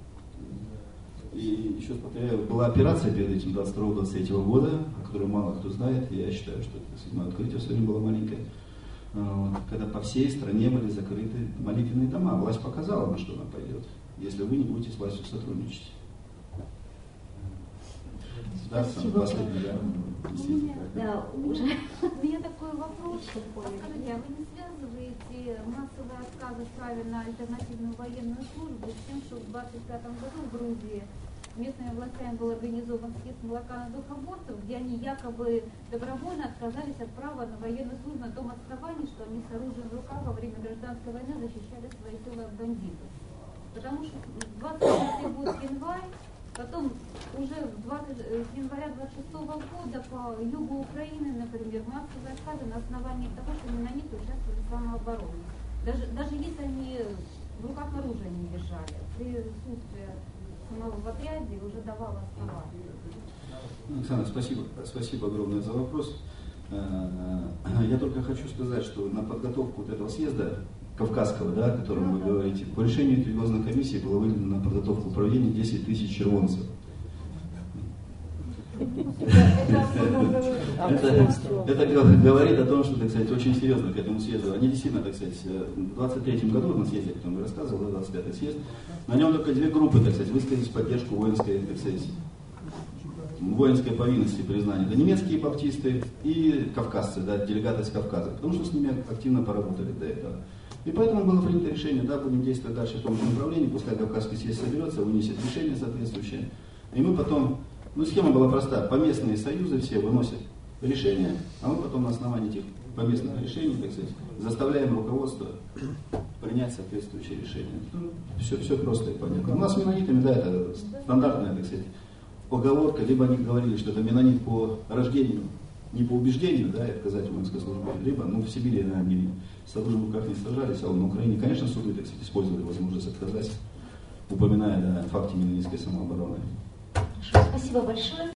И еще раз повторяю, была операция перед этим 22-23 года, о которой мало кто знает, и я считаю, что это открытие все время было маленькое, когда по всей стране были закрыты молитвенные дома. Власть показала, на что она пойдет, если вы не будете с властью сотрудничать. Да, последний, да, уже. У меня такой вопрос. Скажите, а вы не связываете массовые отказы в праве на альтернативную военную службу с тем, что в 25 году в Грузии местными властями был организован съезд молока на дух абортов, где они якобы добровольно отказались от права на военную службу на том основании, что они с оружием в руках во время гражданской войны защищали свои села от бандитов. Потому что 23 год январь, потом уже с января 26 года по югу Украины, например, массовые отказы на основании того, что менониты участвовали в самообороне. Даже если они в руках оружия не держали, присутствие самого в отряде уже давало основания. Александр, спасибо огромное за вопрос. Я только хочу сказать, что на подготовку вот этого съезда Кавказского, да, о котором вы говорите, по решению религиозной комиссии было выделено на подготовку проведения 10 тысяч червонцев. Это говорит о том, что, так сказать, очень серьезно к этому съезду. Они действительно, так сказать, в 23-м году на съезде, о котором я рассказывал, 25-й съезд, на нем только две группы, так сказать, высказались в поддержку воинской, так сказать, воинской повинности признания. Это немецкие баптисты и кавказцы, да, делегаты из Кавказа, потому что с ними активно поработали до этого. И поэтому было принято решение, да, будем действовать дальше в том же направлении, пускай Кавказский съезд соберется, вынесет решение соответствующее. И мы потом, схема была проста, поместные союзы все выносят решения, а мы потом на основании этих поместных решений, так сказать, заставляем руководство принять соответствующее решение. Все просто и понятно. У нас с менонитами, да, это стандартная, так сказать, поговорка, либо они говорили, что это менонит по рождению, не по убеждению, да, и отказать в воинской службе, либо, в Сибири, наверное, они с оружием в руках не сражались, а на Украине, конечно, суды, так сказать, использовали возможность отказать, упоминая, да, о факте менонитской самообороны. Спасибо большое.